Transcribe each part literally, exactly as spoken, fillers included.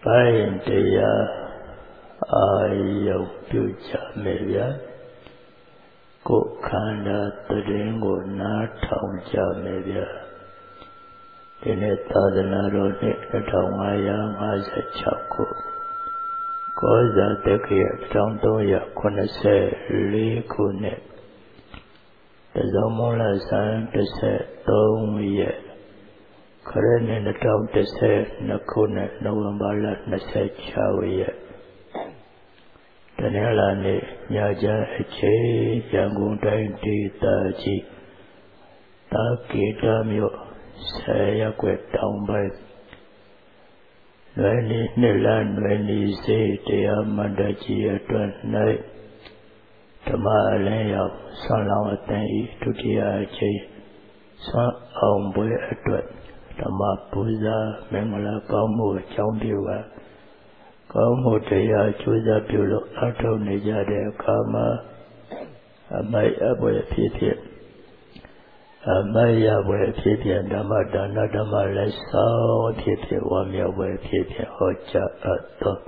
ပိုင်းတရားအာယုပြုကြမယ်ဗျာကိုယ်ခန္ဓာတရင်ကိုနားထောင်ကြမယ်ဗျာဒီနေ့သာသနာတော်နှစ်တစ်ထောင်ငါးရာငါးဆယ်ခြောက်ခုကောဇာတက္ကရာတစ်ထောင်သုံးရာခုနှစ်ဆယ်လေးခုနှစ်တဇောမုံလဆန်းတစ်ဆက်သုံးရက်ခရစ်နှစ်တစ်ထောင်တစ်ဆယ်နှစ်ခုနဲ့နိုဝင်ဘာလနှစ်ဆယ်ခြောက်ရက်တနင်္လာနေ့ညချမ်းအချိန်ရန်ကုန်တိုင်းဒေသကြီးတာကေတာမြို့ဆယ်ရပ်ကွက်တောင်ပိုင်းလွယ်လီနှစ်လလွယ်လီစေတရားမန္တကြီးအတွင်း၌ဓမ္မအလင်းရောက်ဆွမ်းလောင်းအသင်းဤဒုတိယအချိန်ဆွမ်းအောင်ပွဲအတွက်ဓမ္မပူဇာမင်္ဂလာကောင်းမှုအကြောင်းပြုပါကောင်းမှုတရားကျိုးစားပြုလို့အထောက်နေကြတဲ့အခါမှာအမိုက်အပွဲဖြစ်ဖြစ်အမိုက်ရပွဲဖြစ်ဖြစ်ဓမ္မဒါနဓမ္မလက်ဆောင်ဖြစ်ဖြစ်ဝါမြောက်ပွဲဖြစ်ဖြစ်ဟောကြားအပ်သော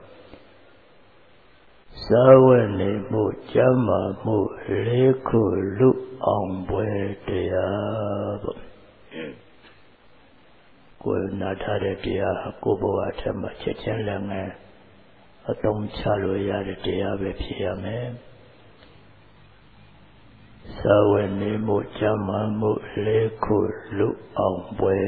သာဝနေမှုကျမ်းမာမှုလေးခုလူအောင်ပွဲတရားပေါ့ကိုယ်နာထားတဲ့တရားကိုယ်ဘဝထဲမှာချက်ချင်းလည်းငယ်အသုံးချလို့ရတဲ့တရားပဲဖြစ်ရမယ်သာဝနေမှုကျမ်းမာမှုလေးခုလူအောင်ပွဲ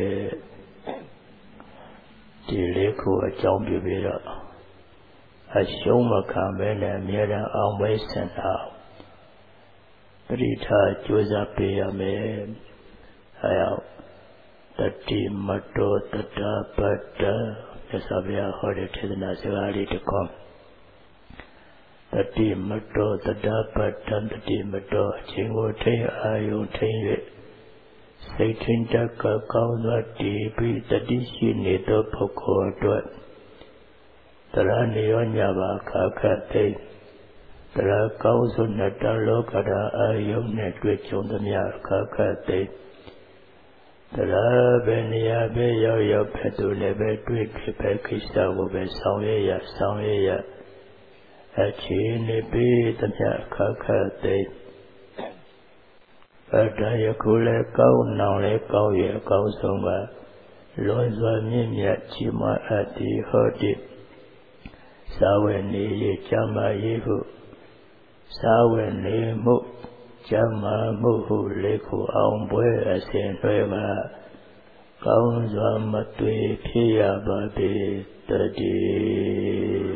ဒီလေးခုအကြောင်းပြုပြီးတော့အရှုံးမခံဘဲနဲ့အမြဲတမ်းအောင်ပွဲဆင်တာပရိထားကြိုးစားပေးရမယ်အဲရောက်တတိမတောတတပတ္တသစ္စာဗျာဟောတဲ့ထေသနာစကားလေးတစ်ခေါက်တတိမတောတတပတ္တတတိမတောအချိန်ကိုထိအာယုံထိ၍စိတ်ထင်တတ်ကကောင်းစွာတည်ပြီးတတိရှိနေသောပုဂ္ဂိုလ်အတွက်တရဏိယောညဘာခါခတ်သိတရကောင်းစွာနတလောကရာအာယုံနဲ့တွေ့ကြုံသမျှခါခတ်သိတရာပဲနေရာပဲရောက်ရောက်ပဲသူလည်းပဲတွေ့တွေ့ပဲကိစ္စကိုပဲဆောင်ရွက်ရဆောင်ရွက်ရအခြေအနေပေးသမျှခါခတ်သိအတယခုလည်းကောင်းနောင်လည်းကောင်းရဲ့အကောင်းဆုံးကလွန်စွာမြင့်မြတ်ကြီးမားအပ်သည်ဟောတိသာဝနေရေးကျမ်းမာရေးဟုသာဝနေမှုကျမ်းမာမှုဟုလေးခုအောင်ပွဲအစဉ်တွေကကောင်းစွာမသွေဖြစ်ရပါပေတည်း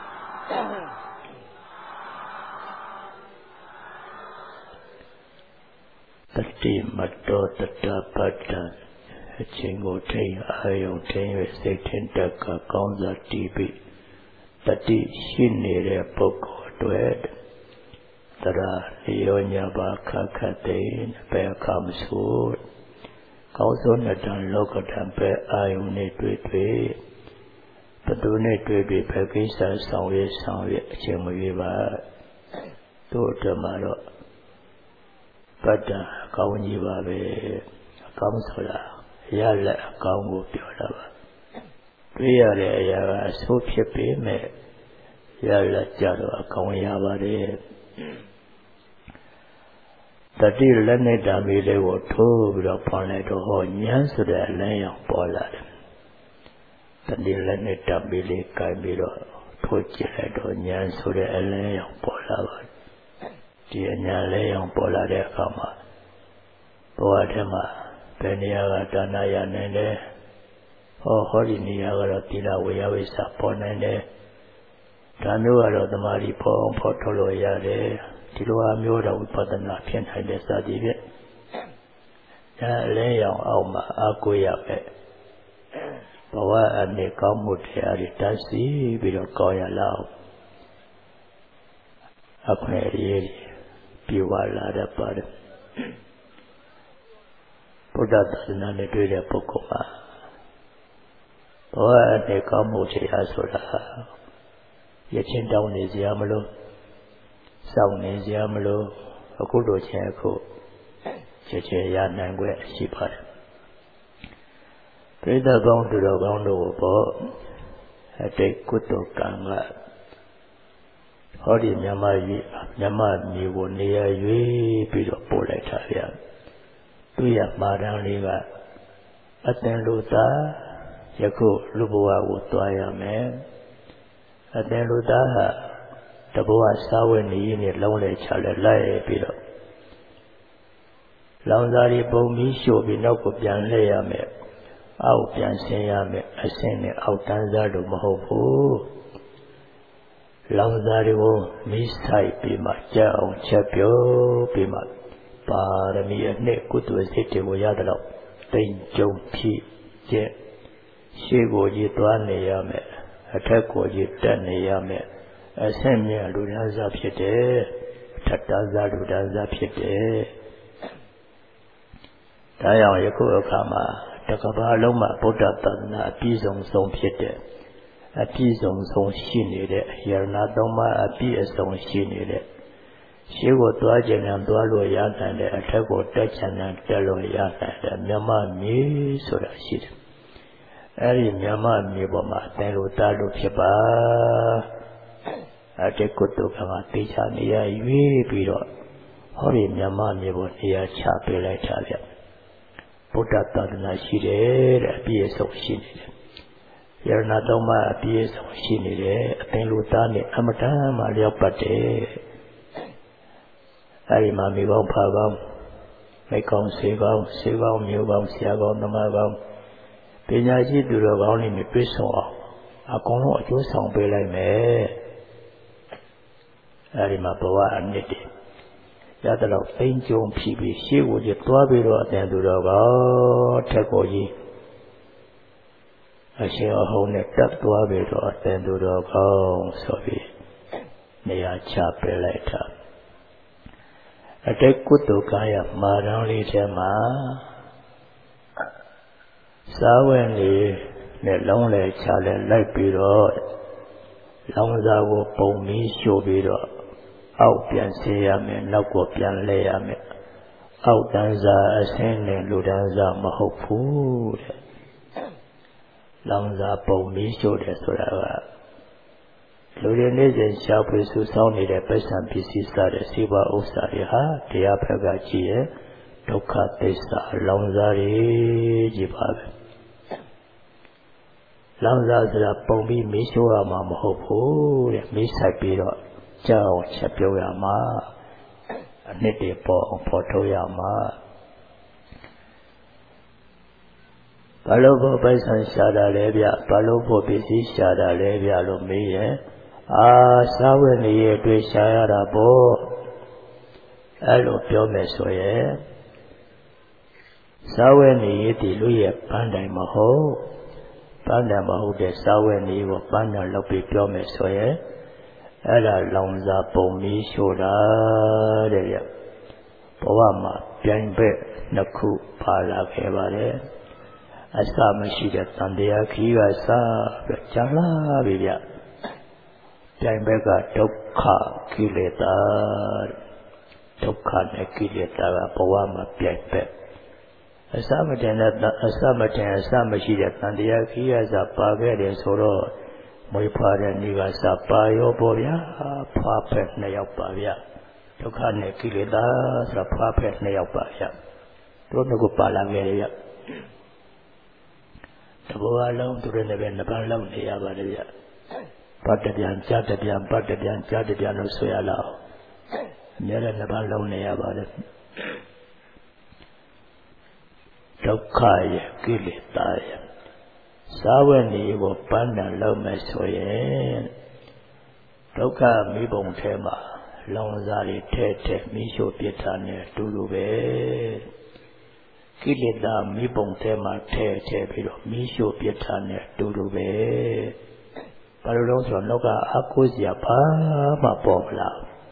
တတိမတောတတပတ္တအချိန်ကိုထိန်အာယုံထိန်၍စိတ်ထင်တတ်ကကောင်းစွာတည်ပြီးတတိရှိနေတဲ့ပုဂ္ဂိုလ်အတွက်တရာနိယောညဘာခခတေပဲခမဆုကောင်းစွာနဲ့တန်လောကတံပဲအာယုန်နဲ့တွေ့တွေ့ဘသူနဲ့တွေ့တွေ့ပဲကိစ္စဆောင်ရွက်ဆောင်ရွက်အချိန်မရွေးပါတို့အတွက်မှာတော့ပတ္တအကောင်းကြီးပါပဲအကောင်းဆိုတာရလက်အကောင်းကိုပြောတာပါတွေ့ရတဲ့အရာကအဆိုးဖြစ်ပေမဲ့ရလက်ကြတော့အကောင်းရပါတယ်တတိလက်နဲ့ဓာမီလေးကိုထိုးပြီးတော့ဖွင့်လိုက်တော့ဟောဉာဏ်ဆိုတဲ့အလင်းရောင်ပေါ်လာတယ်တတိလက်နဲ့ဓာမီလေးကိုင်ပြီးတော့ထိုးကြည့်လိုက်တော့ဉာဏ်ဆိုတဲ့အလင်းရောင်ပေါ်လာပါတယ်ဒီအညာလဲရောင်ပေါ်လာတဲ့အခါမှာဘဝထဲမှာဘယ်နေရာကဒါနရနိုင်လဲဟောဟောဒီနေရာကတော့သီလဝေယဝိသပေါ်နိုင်တယ်ဒါမျိုးကတော့သမာဓိပေါ်အောင်ပေါ်ထုတ်လို့ရတယ်ဒီလိုအမျိုးတော်ဝိပဿနာဖြစ်နိုင်တဲ့စသည်ဖြင့်ဒါအလဲရောင်အောင်မှာအကိုရပဲဘဝအနေကောင်းမှုတရားတွေတတ်စီပြီးတော့ကောင်းရလောက်အခွင့်အရေးပြေဝလာတတ်ပါတယ်ဘုရားသာသနာနဲ့တွေ့တဲ့ပုဂ္ဂိုလ်မှာဘဝအနေကောင်းမှုတရားဆိုတာရချင်းတောင်းနေစရာမလိုစောင့်နေစရာမလိုအခုလိုချင်းအခုချက်ချင်းရနိုင်ွယ်ရှိပါတယ်ပြိဿကောင်းသူတော်ကောင်းတို့ပေါ့အတိတ်ကုသိုလ်ကံကဟောဒီမြမကြီးမြမမျိုးကိုနေရာရွေးပြီးတော့ပို့လိုက်တာဗျာသူရမာရန်လေးကအတန်လူသားယခုလူဘဝကိုတွားရမယ်အတန်လူသားဟာတဘဝစားဝတ်နေရင်းနဲ့လုံးလဲချလဲလိုက်ပြီးတော့လောင်စာတွေပုံပြီးရှို့ပြီးနောက်ကိုပြန်လှည့်ရမယ်အောက်ပြန်ဆင်းရမယ်အဆင်းနဲ့အောက်တန်းစားလို့မဟုတ်ဘူးလောင်စာတွေကိုမိဆိုင်ပြီးမှကြောက်အောင်ချက်ပြောပြီးမှပါရမီအနှစ်ကုသိုလ်စိတ်တွေကိုရတဲ့တော့တိမ်ကြုံဖြစ်ကျက်ရှေ့ကိုကြီးသွားနေရမယ်အထက်ကိုကြီးတက်နေရမယ်အဆင့်မြတ်လူဒန်းစားဖြစ်တယ်ထပ်တန်းစားလူဒန်းစားဖြစ်တယ်ဒါကြောင့်ယခုအခါမှာတကဘာလုံးမှာဗုဒ္ဓသာသနာအပြည့်စုံဆုံးဖြစ်တဲ့အပြည့်စုံဆုံးရှိနေတဲ့ယရဏသုံးပါးအပြည့်အစုံရှိနေတဲ့ရှေးကိုသွားခြင်းနဲ့သွားလို့ရနိုင်တဲ့အထက်ကိုတက်ခြင်းနဲ့တက်လို့ရနိုင်တဲ့မြမမြေဆိုတာရှိတယ်အဲဒီမြမမြေပေါ်မှာသင်လို့သားလို့ဖြစ်ပါအတိတ်ကုသိုလ်ကမှာတေချာနေရရွေးပြီးတော့ဟောဒီမြမမြေပေါ်နေရာချပေးလိုက်တာဗျဗုဒ္ဓသာသနာရှိတယ်တဲ့အပြည့်အစုံရှိနေတယ်ယရဏသုံးပါးအပြည့်အစုံရှိနေတယ်အသင်လူသားနဲ့အမတန်မှလျောက်ပတ်တယ်အဲဒီမှာမိကောင်းဖာကောင်းမိကောင်းဆေကောင်းဆေကောင်းမျိုးကောင်းဆရာကောင်းသမားကောင်းပညာရှိသူတော်ကောင်းတွေနဲ့တွေ့ဆုံအောင်အကုန်လုံးအကျိုးဆောင်ပေးလိုက်မယ်အဲဒီမှာဘဝအနစ်တွေရတော့သိမ့်ကြုံဖြစ်ပြီးရှေ့ကိုကြီးတွားပြီးတော့အတန်သူတော်ကောင်းထက်ကိုကြီးအရှင်အဟုန်နဲ့တက်သွားပြီးတော့အတန်သူတော်ကောင်းဆိုပြီးနေရာချပေးလိုက်တာအတိတ်ကုသိုလ်ကံရမာရန်လေးထဲမှာစားဝဲနေနဲ့လုံးလဲချလဲလိုက်ပြီးတော့လောင်စာကိုပုံပြီးရှို့ပြီးတော့အောက်ပြန်ဆေးရမယ်နောက်ကိုပြန်လဲရမယ်အောက်တန်းစားအဆင်းနဲ့လူတန်းစားမဟုတ်ဘူးတဲ့လောင်စာပုံပြီးရှို့တယ်ဆိုတာကလူတွေနေ့စဉ်ရှားဖွေစုဆောင်းနေတဲ့ပိဿံပစ္စည်းစတဲ့စေဝဥစ္စာတွေဟာတရားဘက်ကကြည့်ရဲ့ဒုက္ခသစ္စာလောင်စာတွေကြီးပါပဲလောင်စာဆိုတာပုံပြီးမီးရှို့ရမှာမဟုတ်ဘူးတဲ့မီးဆိုင်ပြီးတော့ကြောက်ချက်ပြုတ်ရမှာအနှစ်တွေပေါ်အောင်ဖော်ထုတ်ရမှာဘာလို့ဖို့ပိဿံရှားတာလဲဗျဘာလို့ဖို့ပစ္စည်းရှားတာလဲဗျလို့မေးရဲ့အာစားဝတ်နေရတွေ့ရှားရတာပေါ့အဲ့လိုပြောမယ်ဆိုရင်စားဝတ်နေရဒီလူရဲ့ပန်းတိုင်မဟုတ်ပန်းတိုင်မဟုတ်တဲ့စားဝတ်နေကိုပန်းတိုင်လောက်ပြီးပြောမယ်ဆိုရင်အဲ့ဒါလောင်စာပုံပြီးရှို့တာတဲ့ဗျဘဝမှာပြိုင်ဘက်နှစ်ခုပါလာခဲ့ပါတယ်အစမရှိတဲ့တန်တရားခီးကစားပြီးကြာလာပြီဗျပြိုင်ဘက်ကဒုက္ခကိလေသာဒုက္ခနဲ့ကိလေသာကဘဝမှာပြိုင်ဘက်အစမတန်တဲ့အစမတန်အစမရှိတဲ့တန်တရားခီးကစားပါခဲ့တယ်ဆိုတော့မွေးဖွားတဲ့နေ့ကစပါရောပေါ့ဗျာဖွားဖက်နှစ်ယောက်ပါဗျဒုက္ခနဲ့ကိလေသာဆိုတာဖွားဖက်နှစ်ယောက်ပါဗျတို့ကပါလာခဲ့တယ်ဗျတဘောအလုံးသူတွေနဲ့ပဲနှစ်ပန်းလောက်နေရပါတယ်ဗျပတ်တပြန်ကြားတပြန်ပတ်တပြန်ကြားတပြန်လို့ဆိုရလောက်အများနဲ့နှစ်ပန်းလုံးနေရပါတယ်ဒုက္ခရဲ့ကိလေသာရဲ့စားဝတ်နေကိုပန်းတန်လောက်မယ်ဆိုရင်ဒုက္ခမိဘုံထဲမှာလောင်စာတွေထဲထဲမိရှို့ပြစ်တာနဲ့တူတူပဲကိလေသာမိဘုံထဲမှာထဲထဲပြီးတော့မိရှို့ပြစ်တာနဲ့တူတူပဲဘာလို့လဲဆိုတော့လောကအကုစရာဘာမှပေါ်မလာ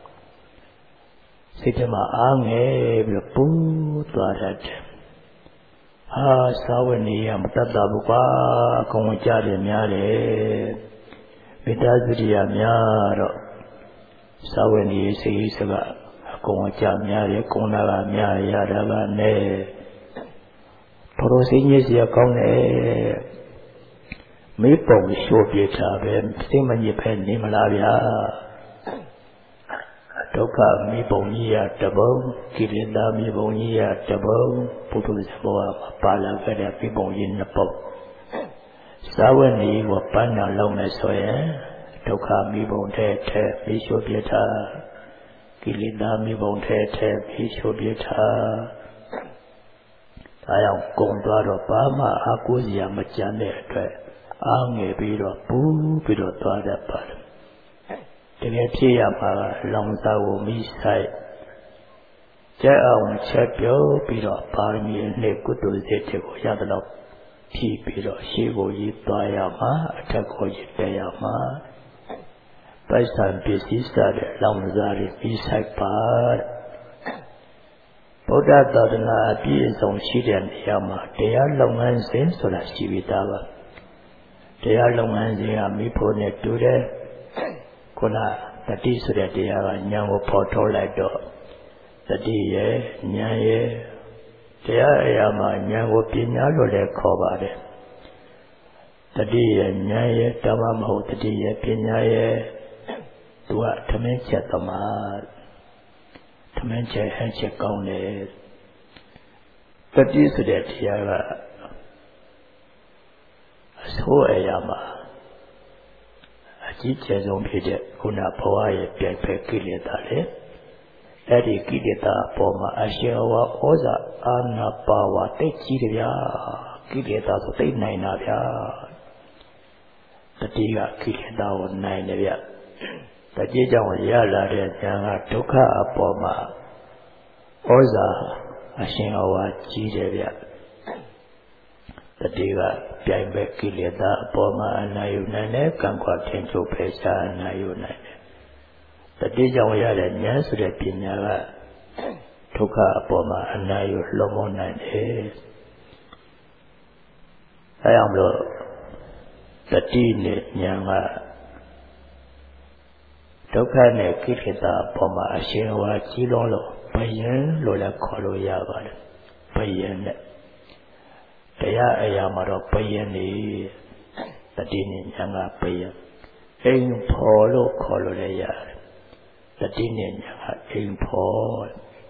စိတ်ထဲမှာအားငယ်ပြီးတော့ပူသွားတတ်တယ်ဟာစားဝတ်နေရမတတ်တာဘူးကွာအကုန်ကြတယ်များတယ်မေတ္တာသုတိယများတော့စားဝတ်နေစိတ်စကအကုန်ကြများတယ်ကုဏကများရတာကနဲ့ဘုရောစိတ်ညစ်စရာကောင်းတယ်မေးပုံရှိုးပြထားပဲစိတ်မညစ်ပဲနေမလားဗျာဒုက္ခမေးပုံကြီးရတပုံကိလေသာမေးပုံကြီးရတပုံပုထုဇဉ်ဘဝမှာပါလာခဲ့တဲ့မေးပုံကြီးနှစ်ပုံစာဝတ်နေကိုပန်းနာလုံးမယ်ဆိုရင်ဒုက္ခမေးပုံတဲ့ထဲမေးရှိုးပြထားကိလေသာမေးပုံတဲ့ထဲမေးရှိုးပြထားဒါကြောင့်ကုံသွားတော့ဘာမှအာကိုးစရာမကြမ်းတဲ့အတွက်အားငယ်ပြီးတော့ပူပြီးတော့သွားတတ်ပါတယ်တကယ်ဖြစ်ရမှာကလောင်စာကိုမိဆိုင်ကြက်အောင်ချက်ပြုတ်ပြီးတော့ပါရမီနဲ့ကုသိုလ်စိတ်တွေကိုရသလောက်ဖြည့်ပြီးတော့ရှေးကိုရေးသွားရမှာအထက်ကိုရေးတက်ရမှာပိုက်ဆံပစ္စည်းစားတဲ့လောင်စာတွေပြီးဆိုင်ပါဗုဒ္ဓသာသနာအပြည့်အစုံရှိတဲ့နေရာမှာတရားလုပ်ငန်းစဉ်ဆိုတာရှိပြီးသားပါတရားလုပ်ငန်းစဉ်ကမိဖို့နဲ့တူတယ်ခုနတတိဆိုတဲ့တရားကဉာဏ်ကိုပေါ်ထုတ်လိုက်တော့တတိရဲ့ဉာဏ်ရဲ့တရားအရာမှာဉာဏ်ကိုပညာလို့လည်းခေါ်ပါတယ်တတိရဲ့ဉာဏ်ရဲ့ဓမ္မမဟုတ်တတိရဲ့ပညာရဲ့သူကထမင်းချက်သမားထမင်းချက်ဟန်ချက်ကောင်းတယ်တတိဆိုတဲ့တရားကအဆိုးအရာမှာအကြီးကျယ်ဆုံးဖြစ်တဲ့ခုနဘဝရဲ့ပြိုင်ဖက်ကိလေသာလေအဲ့ဒီကိလေသာအပေါ်မှာအရှင်ဝါဩဇာအာနာပါဝါတိတ်ကြီးတယ်ဗျာကိလေသာဆိုတိတ်နိုင်တာဗျာတတိကကိလေသာကိုနိုင်တယ်ဗျတတိကြောင့်ရလာတဲ့ဉာဏ်ကဒုက္ခအပေါ်မှာဩဇာအရှင်ဝါကြီးတယ်ဗျတတိကပြိုင်ပဲကိလေသာအပေါ်မှာအနာယူနိုင်တယ်ကံကွာထင်ချုပ်ဖယ်ရှားအနာယူနိုင်တယ်တတိကြောင့်ရတဲ့ဉာဏ်ဆိုတဲ့ပညာကဒုက္ခအပေါ်မှာအနာယူလွန်မနိုင်တယ်အဲအောင်လို့တတိနဲ့ဉာဏ်ကဒုက္ခနဲ့ကိလေသာအပေါ်မှာအရှင်ဝါကြီးလုံးလို့ဘယင်လို့လည်းခေါ်လို့ရပါတယ်ဘယင်နဲ့တရားအရာမှာတော့ဘယင်နေတတိနဲ့ဉာဏ်ကဘယင်အိမ်ဖော်လို့ခေါ်လို့လည်းရတယ်တတိနဲ့ဉာဏ်ကအိမ်ဖော်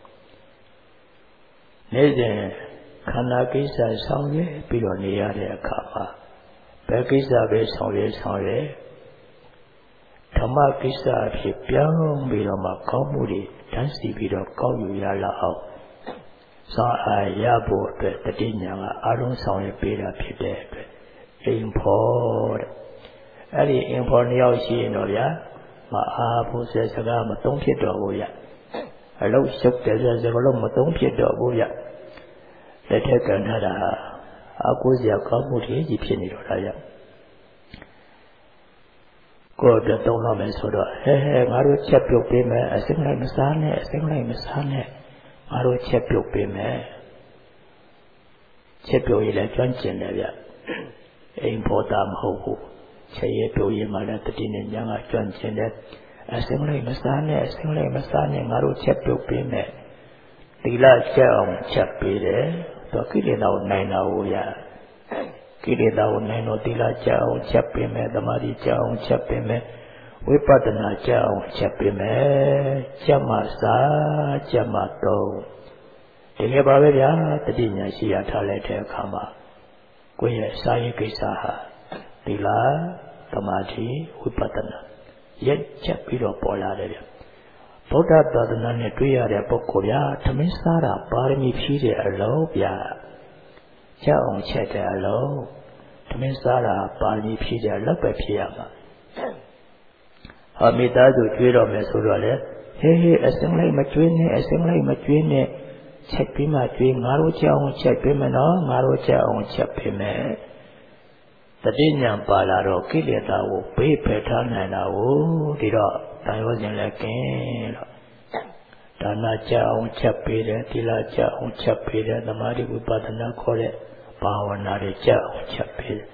နေ့စဉ်ခန္ဓာကိစ္စဆောင်ရွက်ပြီးတော့နေရတဲ့အခါမှာဘယ်ကိစ္စပဲဆောင်ရွက်ဆောင်ရွက်ဓမ္မကိစ္စအဖြစ်ပြောင်းပြီးတော့မှကောင်းမှုတွေတန်းစီပြီးတော့ကောက်ယူရလာအောင်စာအားရဖို့အတွက်တတိညာကအာရုံဆောင်ရပေးတာဖြစ်တဲ့အတွက်အိမ်ဖော်တဲ့အဲ့ဒီအိမ်ဖော်နှစ်ယောက်ရှိရင်တော့ဗျာမအားဖို့ဆက်စကားမသုံးဖြစ်တော့ဘူးဗျအလုံးရှုပ်တယ်ဆက်စကားလုံးမသုံးဖြစ်တော့ဘူးဗျလက်ထက်ကံထားတာအကူစရာကောင်းမှုတွေကြီးဖြစ်နေတော့တာဗျကိုယ်တော့သုံးတော့မယ်ဆိုတော့ဟဲဟဲငါတို့ချက်ပြုတ်ပေးမယ်အစင်းလိုက်မစားနဲ့အစင်းလိုက်မစားနဲ့ငါတို့ချက်ပြုတ်ပေးမယ်ချက်ပြုတ်ရည်လည်းကျွမ်းကျင်တယ်ဗျအိမ်ဖို့တာမဟုတ်ဘူးချက်ရပြုတ်ရည်မှလည်းတတိနဲ့ညာကကျွမ်းကျင်တယ်အစင်းလိုက်မစားနဲ့အစင်းလိုက်မစားနဲ့ငါတို့ချက်ပြုတ်ပေးမယ်သီလချက်အောင်ချက်ပေးတယ်တော့ကိလေသာကိုနိုင်တာကိုရကိလေသာကိုနိုင်တော့သီလချက်အောင်ချက်ပေးမယ်သမာဓိချက်အောင်ချက်ပေးမယ်ဝိပဿနာချက်အောင်ချက်ပေးမယ်ချက်မှစားချက်မှသုံးတကယ်ပါပဲဗျာတတိညာရှိရထားလိုက်တဲ့အခါမှာကိုယ့်ရဲ့စာရေးကိစ္စဟာသီလသမာဓိဝိပဿနာရက်ချက်ပြီးတော့ပေါ်လာတယ်ဗျဗုဒ္ဓသာသနာနဲ့တွေ့ရတဲ့ပုဂ္ဂိုလ်ဗျာသမင်းစားတာပါရမီဖြည့်တဲ့အလုံးဗျာချက်အောင်ချက်တဲ့အလုံးသမင်းစားတာပါရမီဖြည့်တဲ့အလုံးပဲဖြစ်ရမှာဟာမိသားစုကျွေးတော့မယ်ဆိုတော့လေဟေးဟေးအစင်းလိုက်မကျွေးနဲ့အစင်းလိုက်မကျွေးနဲ့ချက်ပြီးမှကျွေးငါတို့ချက်အောင်ချက်ပေးမယ်နော်ငါတို့ချက်အောင်ချက်ပေးမယ်တတိညာပါလာတော့ကိလေသာကိုဘေးဖယ်ထားနိုင်တာကိုဒီတော့တန်ရောစဉ်လည်းကင်းတော့ဒါနချက်အောင်ချက်ပေးတယ်သီလချက်အောင်ချက်ပေးတယ်သမာဓိဝိပဿနာခေါ်တဲ့ဘာဝနာတွေချက်အောင်ချက်ပေးတယ်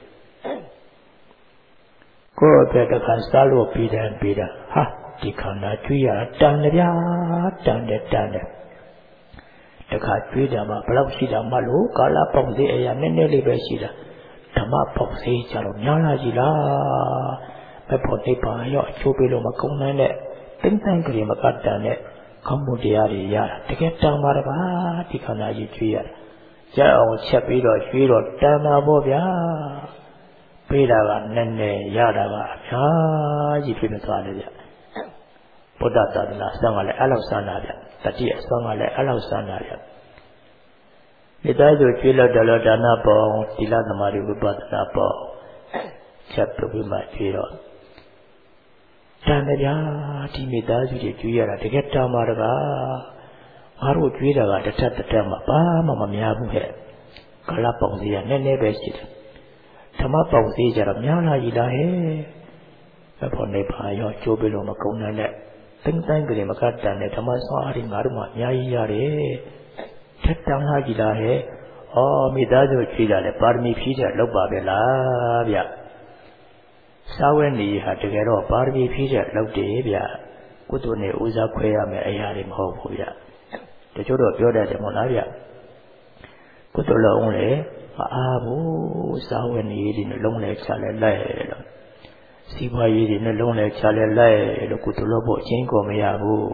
ကိုယ်အတွက်တစ်ခါစားလို့ပြီးတယ်ပြီးတာဟာဒီခန္ဓာကျွေးရတန်တယ်ဗျာတန်တယ်တန်တယ်တခါကျွေးတာမှဘယ်လောက်ရှိတာမှလို့ကာလပေါက်သေးအရာနည်းနည်းလေးပဲရှိတာဓမ္မပေါက်စေးကြတော့များလာကြီးလားမဖို့နိဗ္ဗာန်ရောက်အချိုးပေးလို့မကုန်နိုင်တဲ့တင်းတိုင်းကလေးမကတန်တဲ့ကောင်းမှုတရားတွေရတာတကယ်တန်ပါတပါဒီခန္ဓာကြီးကျွေးရတာရအောင်ချက်ပြီးတော့ကျွေးတော့တန်တာပေါ့ဗျာပေးတာကနည်းနည်းရတာကအများကြီးဖြစ်နေသွားတယ်ဗျဗုဒ္ဓသာသနာဆောင်းကလည်းအဲ့လောက်စမ်းတာဗျတတိအဆောင်းကလည်းအဲ့လောက်စမ်းတာဗျဒီတိုင်းဆိုကျွေးလို့တယ်လို့ဒါနပေါ်သီလသမာဓိဝိပဿနာပေါ်ချက်ပြီးမှကျွေးတော့တန်တယ်ဗျာဒီမိသားစုတွေကျွေးရတာတကယ်တန်ပါတကားငါတို့ကျွေးတာကတစ်ထက်တစ်ထက်မှဘာမှမများဘူးဟဲ့ကာလပေါင်းစီကနည်းနည်းပဲရှိတယ်ဓမ္မပေါင်းစီကြတော့များလာကြီးလားဟဲ့ဘယ်ဖို့နေပါရောကျိုးပေးလို့မကုန်နိုင်တဲ့တင်းတိုင်းကလေးမကတန်တဲ့ဓမ္မဆောင်အားတွေငါတို့မှအများကြီးရတယ်ထက်တန်လာကြီးလားဟဲ့ဩမိသားစုကျွေးတာလေပါရမီဖြည့်တဲ့လောက်ပါပဲလားဗျစာဝဲနေဟာတကယ်တော့ပါရမီဖြည့်တဲ့လောက်တယ်ဗျကုသိုလ်နဲ့ဦးစားခွဲရမယ်အရာတွေမဟုတ်ဘူးဗျတချို့တော့ပြောတတ်တယ်မဟုတ်လားဗျကုသိုလ်လုံးလေမအားဘူးစာဝဲနေဒီနှလုံးလဲချလဲလိုက်လို့စီးပွားရေးဒီနှလုံးလဲချလဲလိုက်လို့ကုသိုလ်လို့ဖို့အချင်းကိုမရဘူး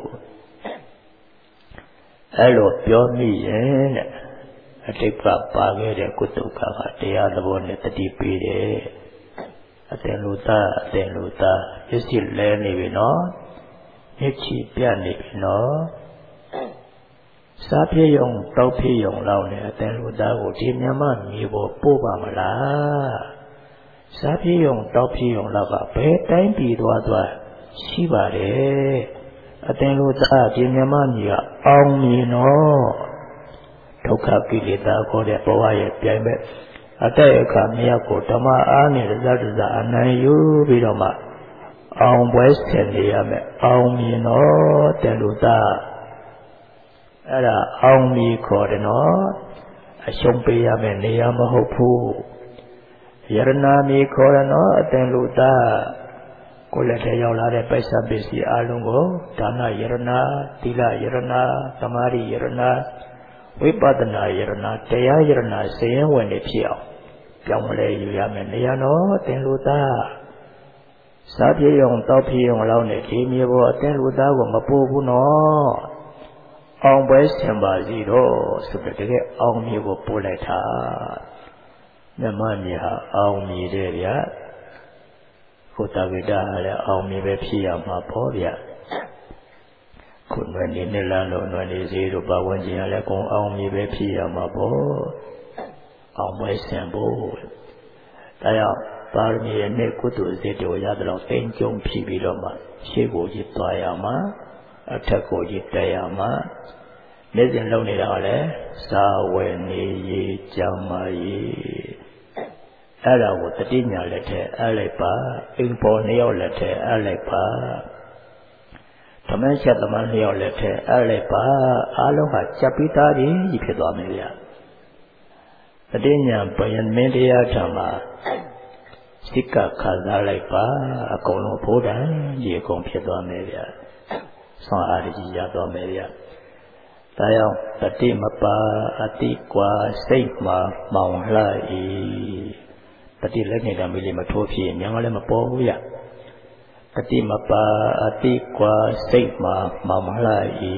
အဲ့လိုပြောမိရင်တဲ့အတိတ်ကပါခဲ့တဲ့ကုသိုလ်ကတရားသဘောနဲ့တတိပေးတယ်အတင်လူသားအတင်လူသားရစ်စီလဲနေပြီနော်မြစ်ချီပြတ်နေပြီနော်စားပြေယုံတောက်ပြေယုံလောက်နဲ့အတင်လူသားကိုဒီမြန်မာမြေပေါ်ပို့ပါမလားစားပြေယုံတောက်ပြေယုံလောက်ကဘယ်တိုင်းပြည်သွားသွားရှိပါတယ်အတင်လူသားဒီမြန်မာမြေကအောင်မြေနော်ဒုက္ခကိလေသာခေါ်တဲ့ဘဝရဲ့ပြိုင်ဘက်အတဲ့အခါမြေကိုဓမ္မအားနဲ့ဇတ်ဇတ်အနိုင်ယူပြီးတော့မှအောင်ပွဲဆင်နေရမယ်အောင်မြင်တော့တယ်လို့သာအဲ့ဒါအောင်မြင်ခေါ်တယ်နော်အရှုံးပေးရမယ်နေရာမဟုတ်ဘူးယရနာမြင်ခေါ်တယ်နော်အတင်လို့သာကိုယ်လက်ထဲရောက်လာတဲ့ပိုက်ဆံပစ္စည်းအလုံးကိုဒါနယရနာသီလယရနာသမာဓိယရနာဝိပဿနာယရနာတရားယရနာစည်ရင်ဝင်နေဖြစ်အောင်ပြောင်းလဲယူရမယ်နေရာတော့တင်လူသားစားပြေုံတောက်ပြေုံလောက်နဲ့ဒီမြေပေါ်အတင်လူသားကိုမပို့ဘူးနော်အောင်ပွဲဆင်ပါစီတော့ဆိုတဲ့တကယ်အောင်မြေကိုပို့လိုက်တာမြမမြေဟာအောင်မြေတဲ့ဗျာကိုတာဝိတာလည်းအောင်မြေပဲဖြစ်ရမှာပေါ့ဗျာခုနွယ်နေနဲ့လာလို့နွယ်နေစေတို့ပါဝင်ခြင်းလည်းကုံအောင်မြေပဲဖြစ်ရမှာပေါ့အောင်ပွဲဆင်ဖို့ဒါကြောင့်ပါရမီရဲ့နဲ့ကုသိုလ်စေတောရတဲ့တော့အိမ်ကျုံဖြစ်ပြီးတော့မှရှေ့ကိုကြီးသွားရမှာအထက်ကိုကြီးတက်ရမှာနေ့စဉ်လုပ်နေတာကလည်းစာဝယ်နေရေးကြမ်းမာရေးအဲ့ဒါကိုတတိညာလက်ထဲအဲ့လိုက်ပါအိမ်ပေါ်နှစ်ယောက်လက်ထဲအဲ့လိုက်ပါသမန်ချက်သမန်နှစ်ယောက်လက်ထဲအဲ့လိုက်ပါအားလုံးဟာကြပ်ပြီးသားကြီးဖြစ်သွားမယ်ဗျာတတိညာဘယံမင်းတရားထံမှာစိတ်ကခံစားလိုက်ပါအကုန်လုံးဘိုးတန်ကြီးအကုန်ဖြစ်သွားမယ်ဗျာဆွမ်းအားကြီးရသွားမယ်ဗျာဒါကြောင့်တတိမပါအတိကွာစိတ်မှာမောင်လှ၏တတိလက်နေတာမိလေးမထိုးဖြစ်ရင်ညာလည်းမပေါ်ဘူးဗျတတိမပါအတိကွာစိတ်မှာမောင်လှ၏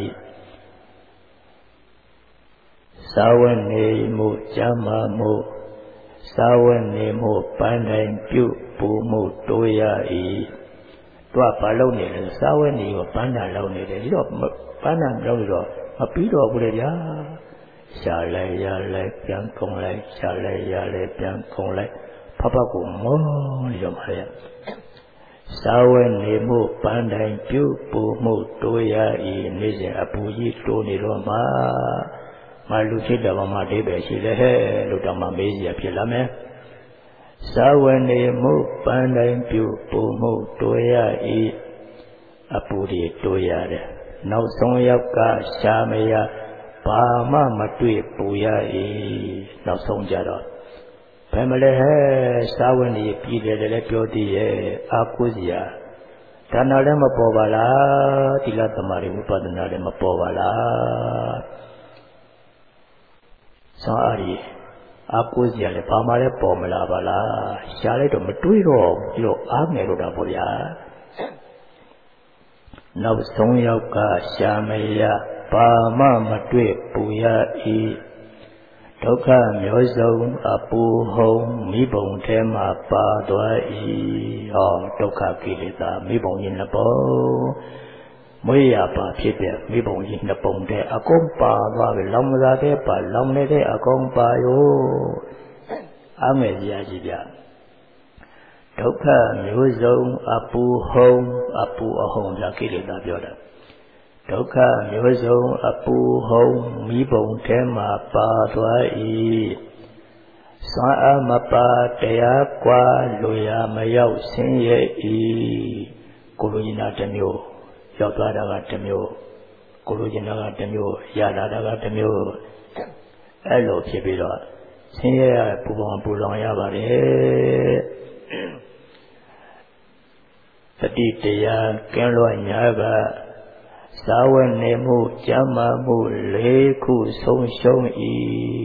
သာဝနေမှုကြမ်းမာမှုသာဝနေမှုပန်းတိုင်းပြုပူမှုတိုးရ၏တော့ဘာလုပ်နေလဲသာဝနေကိုပန်းတာလုပ်နေတယ်ဒီတော့ပန်းတာလုပ်နေတော့မပြီးတော့ဘူးလေဗျာရှားလိုက်ရလိုက်ပြန်ကုန်လိုက်ရှားလိုက်ရလိုက်ပြန်ကုန်လိုက်ဖဖကိုမောရောပါရဲ့သာဝနေမှုပန်းတိုင်းပြုပူမှုတိုးရ၏နေစဉ်အပူကြီးတိုးနေတော့မှမလူဖြစ်တယ်ဘာမှအဓိပ္ပာယ်ရှိလဲဟဲ့လို့တော့မှမေးရဖြစ်လာမယ်သာဝနေမှုပန်းတိုင်းပြုပူမှုတိုးရ၏အပူတွေတိုးရတယ်နောက်ဆုံးရောက်ကရှားမရဘာမှမတွေ့ပူရ၏နောက်ဆုံးကြတော့ဘယ်မလဲဟဲ့သာဝနေပြည်တယ်လည်းပြောသေးရဲ့အာကိုစရာဒါနာလည်းမပေါ်ပါလားသီလသမာဓိဝိပဿနာလည်းမပေါ်ပါလားသောအားရီ Aku siapa pamer pomela bala, siapa itu metuiro, yo angin udah boleh. Nau songya ka siamaya pamer metui puya i, doka miozong apu hong mi bong tema pa dua i, oh doka kita mi bong in lepo. Muya pa pipe mi bong in lepong de akong pa ba long ra de pa long ne de akong pa yo ame dia dia dokha myo song apu hong apu ahong la kileta pyo da dokha myo song apu hong mi bong the ma pa twa i sa a ma pa taya kwa lo ya ma yauk sin ye i ko lo yin na ta myoရောက်သွားတာကတစ်မျိုးကိုလိုချင်တာကတစ်မျိုးရလာတာကတစ်မျိုးအဲ့လိုဖြစ်ပြီးတော့ဆင်းရဲပူပေါင်းပူလောင်ရပါတယ်တတိတရားကင်းလွတ်ညာကသာဝနေမှုကျမ်းမာမှုလေးခုဆုံးရှုံး၏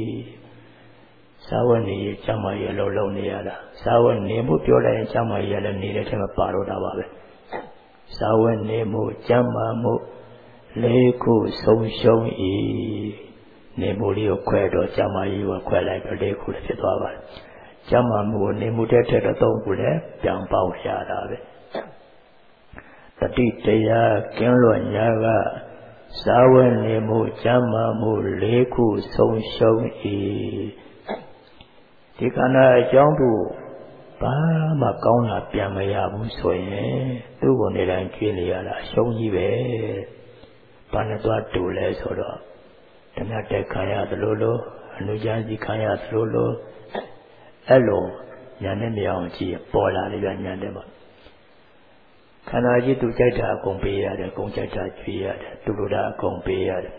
သာဝနေကျမ်းမာရလုံးလုံးနေရတာသာဝနေမှုပြောလိုက်ရင်ကျမ်းမာရလည်းနေတဲ့ထဲမှာပါတော့တာပါပဲသာဝနေမှုကျမ်းမာမှုလေးခုဆုံးရှုံး၏နေမှုလေးကိုခွဲတော့ကျမ်းမာရေးကိုခွဲလိုက်တော့လေးခုလည်းဖြစ်သွားပါတယ်ကျမ်းမာမှုကိုနေမှုတဲ့ထက်တော့သုံးခုလည်းပြောင်းပေါက်ရတာပဲတတိတရားကင်းလွတ်ညာကသာဝနေမှုကျမ်းမာမှုလေးခုဆုံးရှုံး၏ဒီကဏ္ဍအကြောင်းတို့ဘာမှကောင်းတာပြန်မရဘူးဆိုရင်သူ့ကိုယ်နေတိုင်းကြွေးနေရတာအရှုံးကြီးပဲဘာနဲ့သွားတူလဲဆိုတော့ဓမ္မတက်ခံရသလိုလိုအနုကြမ်းစီခံရသလိုလိုအဲ့လိုညာနဲ့မအောင်ကြည့်ပေါ်လာလေညာနဲ့ပေါ့ခန္ဓာကြီးသူကြိုက်တာအကုန်ပေးရတယ်အကုန်ကြိုက်တာကြွေးရတယ်သူလိုတာအကုန်ပေးရတယ်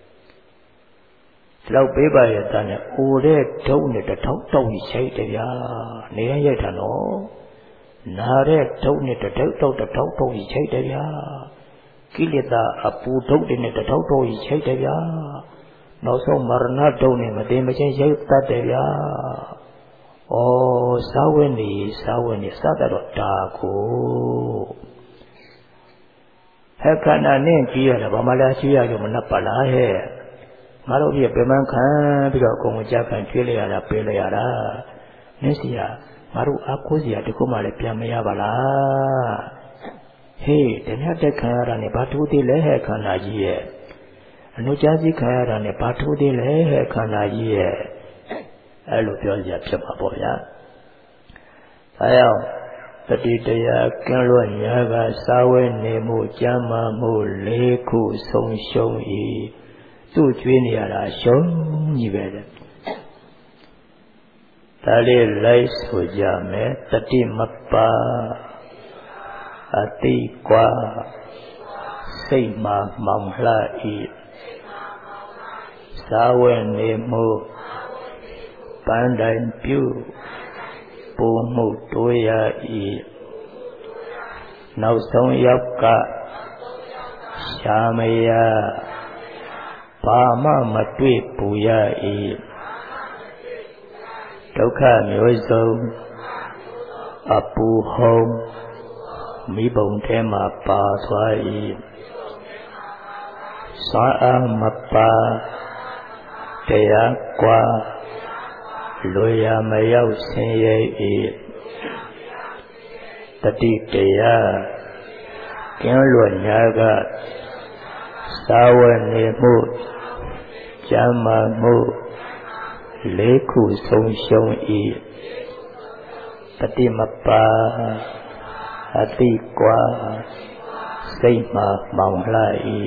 လောက်ပေးပါရဲ့တန်းနဲ့အိုတဲ့ဒုံနဲ့တထောက်တောက်ရှိုက်တယ်ဗျာနေရရိုက်တာနော်နာတဲ့ဒုံနဲ့တထောက်တောက်တထောက်တောက်ရှိုက်တယ်ဗျာကိလေသာအပူဒုံတွေနဲ့တထောက်တောက်ရှိုက်တယ်ဗျာနောက်ဆုံးမရဏဒုံနဲ့မသိမချင်းရိုက်တတ်တယ်ဗျာဩသာဝနေသာဝနေစတဲ့တော့ဒါကိုဟဲ့ခန္ဓာနဲ့ကြည့်ရတာဘာမှလားရှိရကြမနှပ်ပါလားဟဲ့ငါတို့ပြပြမန်းခံပြီးတော့အကုန်ကြခံကျွေးလိုက်ရတာပေးလိုက်ရတာနင်းစီကငါတို့အခိုးစီကတခုမှလည်းပြန်မရပါလားဟေးတ냐တက်ခံရတာနဲ့ဘာထိုးသေးလဲဟဲ့ခန္ဓာကြီးရဲ့အနုကြစီခံရတာနဲ့ဘာထိုးသေးလဲဟဲ့ခန္ဓာကြီးရဲ့အဲ့လိုပြောကြဖြစ်မှာပေါ့ဗျာဒါကြောင့်တတိတရားကင်းလွတ်ညာကစာဝဲနေမှုကျမ်းမာမှုလေးခုဆုံးရှုံး၏သူ့ကျွေးနေရတာရှုံးကြီးပဲတဲ့ဒါလေးလိုက်ဆိုကြမယ်တတိမပါအတိကွာစိတ်မှာမောင်လှ၏သာဝဲနေမှုပန်းတိုင်ပြုပုံမှုတိုးရ၏နောက်ဆုံးရောက်ကရှာမရဘာမှမတွေ့ပူရ၏ဒုက္ခမျိုးစုံအပူဟုံးမိဘုံထဲမှာပါသွား၏စာအမပါတရားကွာလွေရမရောက်ဆင်းရဲ၏တတိတရားကင်းလွတ်ညာကသာဝနေမှုကျမ်းမာမှုလေးခုဆုံးရှုံး၏တတိမပါအတိကွာစိတ်မှာမောင်လှ၏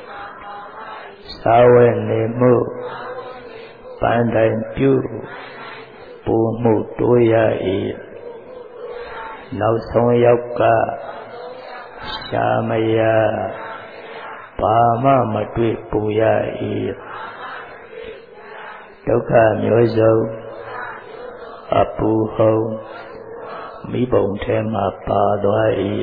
သာဝနေမှုပန်းတိုင်ပြုပုံမှုတိုးရ၏နောက်ဆုံးရောက်ကရှာမရဘာမှမတွေ့ပူရ၏ဒုက္ခမျိုးစုံအပူဟုံးမိဘုံထဲမှာပါသွား၏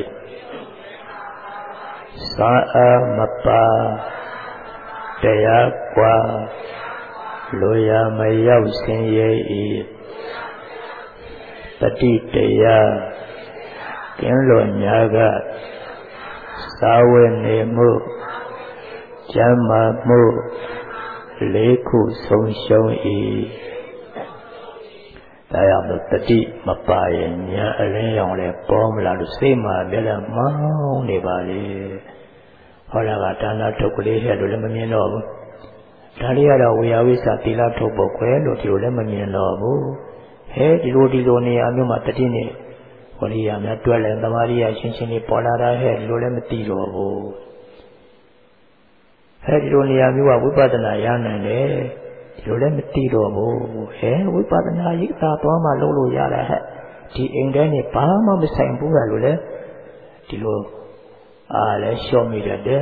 စာအမပါတရားကွာလိုရာမရောက်ဆင်းရဲ၏တတိတရားကင်းလွန်ညာကသာဝေနေမှုကျမ်းမာမှုလေးခုဆုံးရှုံး၏ဒါကြောင့်တတိမပါရင်ညာအလင်းရောင်လည်းပေါ်မလာလို့စိတ်မှာမျက်နှာမောင်းနေပါလေဟောလာကဒါနထုတ်ကလေးဟဲ့လို့လည်းမမြင်တော့ဘူးဒါလေးကတော့ဝေယဝိသသီလထုတ်ဖို့ခွဲလို့ဒီလိုလည်းမမြင်တော့ဘူးဟဲဒီလိုဒီလိုနေရာမျိုးမှာတတိနဲ့ဟောဒီရများတွဲလဲသမာဓိရရှင်းရှင်းလေးပေါ်လာတာဟဲ့ဒီလိုလည်းမသိတော့ဘူးဟဲဒီလိုနေရာမျိုးကဝိပဿနာရနိုင်တယ်ဒီလိုလည်းမသိတော့ဘူးဟဲဝိပဿနာရိသာသွားမှလုပ်လို့ရတာဟဲ့ဒီအိမ်ထဲနဲ့ဘာမှမဆိုင်ဘူးလားလို့လေဒီလိုအားလည်းရှော့မိတတ်တယ်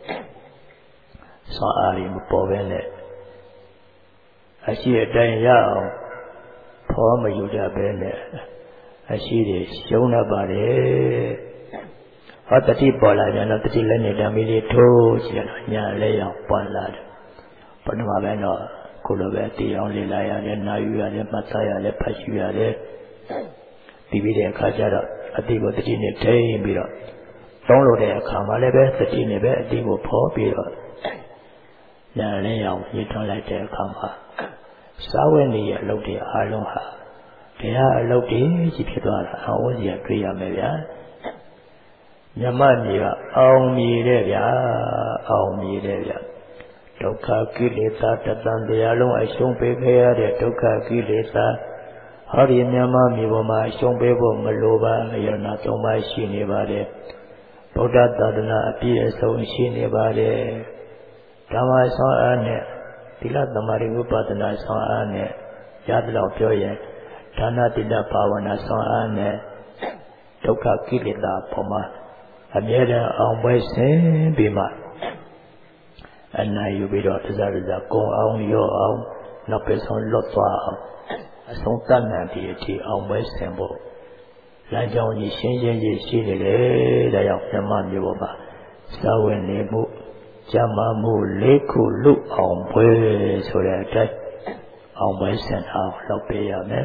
ဆောအားရီမပေါ်ပဲနဲ့အရှိအတိုင်းရအောင်ဖောမယူကြပဲနဲ့အရှိတွေရှုံးတတ်ပါတယ်ဟောတတိပေါ်လာကြတော့တတိလည်းနဲ့ဓမ္မီလေးထိုးကြည့်တော့ညာလဲရောက်ပေါ်လာတယ်ပထမပိုင်းတော့ကိုလိုပဲတီအောင်လေ့လာရတယ်နာယူရတယ်မှတ်သားရတယ်ဖတ်ရှုရတယ်ပြီးပြီးတဲ့အခါကျတော့အတိကိုတတိနဲ့ထိန်းပြီးတော့သုံးလို့တဲ့အခါမှာလည်းပဲတတိနဲ့ပဲအတိကိုဖောပြီးတော့ညာလဲရောက်ရထွန်းလိုက်တဲ့အခါမှာစာဝတ်နေရအလုပ်တွေအားလုံးဟာတရားအလုပ်တွေကြီးဖြစ်သွားတာအဝစီရတွေ့ရမယ်ဗျာမြမမြေကအောင်မြည်တဲ့ဗျာအောင်မြည်တဲ့ဗျာဒုက္ခကိလေသာတသံတရားလုံးအရှုံးပေးခဲ့ရတဲ့ဒုက္ခကိလေသာဟောဒီမြမမြေပေါ်မှာအရှုံးပေးဖို့မလိုပါယရဏသုံးပါးရှိနေပါတယ်ဗုဒ္ဓသာသနာအပြည့်အစုံရှိနေပါတယ်ဓမ္မဆောင်အားနဲ့သီလသမာဓိဝိပဿနာဆောင်အားနဲ့ရသလောက်ပြောရင်ဒါနသီလဘာဝနာဆောင်အားနဲ့ဒုက္ခကိလေသာပေါ်မှာအမြဲတမ်းအောင်ပွဲဆင်းပြီးမှအနိုင်ယူပြီးတော့တစားတစားကုံအောင်ရော့အောင်နောက်ပဲဆုံးလွတ်သွားအောင်အဆုံးတတ်နိုင်တဲ့အထိအောင်ပွဲဆင်ဖို့လမ်းကြောင်းကြီးရှင်းရှင်းကြီးရှိနေတယ်ဒါကြောင့်မြမမျိုးပေါ်မှာစာဝင်နေမှုကျမ်းမာမှုလေးခုလူအောင်ပွဲဆိုတဲ့အတိုင်းအောင်ပွဲဆင်အောင်လုပ်ပေးရမယ်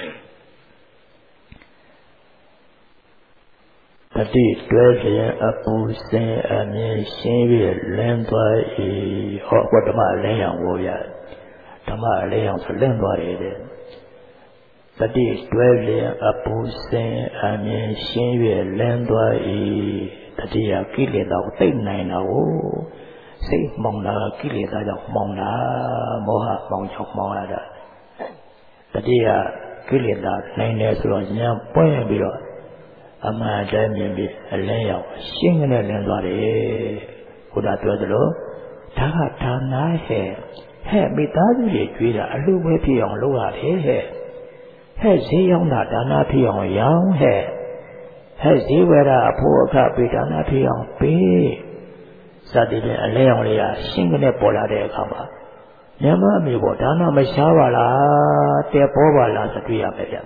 တတိတွဲလျင်အပူစင်အမြင်ရှင်း၍လင်းသွား၏ဟောဘုဓမ္မလင်းရောင်ကိုရဓမ္မလင်းရောင်ဆိုလင်းသွားတယ်တဲ့တတိတွဲလျင်အပူစင်အမြင်ရှင်း၍လင်းသွား၏တတိယကိလေသာကိုသိနိုင်တာကိုစိတ်မှောင်တာကိလေသာကြောင့်မှောင်တာမောဟမှောင်ကြောင့်မှောင်ရတာတတိယကိလေသာနိုင်တယ်ဆိုတော့ဉာဏ်ပွင့်ပြီးတော့အမှန်တည်းမြင်ပြီးအလင်းရောက်ရှင်းကနေလင်းသွားတယ်ဘုရားပြောသလိုဒါကဒါနာဟဲ့ဟဲ့မိသားစုတွေကြွေးတာအလှပဲဖြစ်အောင်လုပ်ရတယ်ဟဲ့ဟဲ့ဈေးရောက်တာဒါနာဖြစ်အောင်ရောင်းဟဲ့ဟဲ့ဈေးဝယ်တာအဖို့အခပေးဒါနာဖြစ်အောင်ပေးစသည်ဖြင့်အလင်းအောင်လေးကရှင်းကနေပေါ်လာတဲ့အခါမှာမြမအမေပေါ်ဒါနာမရှားပါလားတဲပေါ်ပါလားဆိုတွေ့ရမယ်ဗျ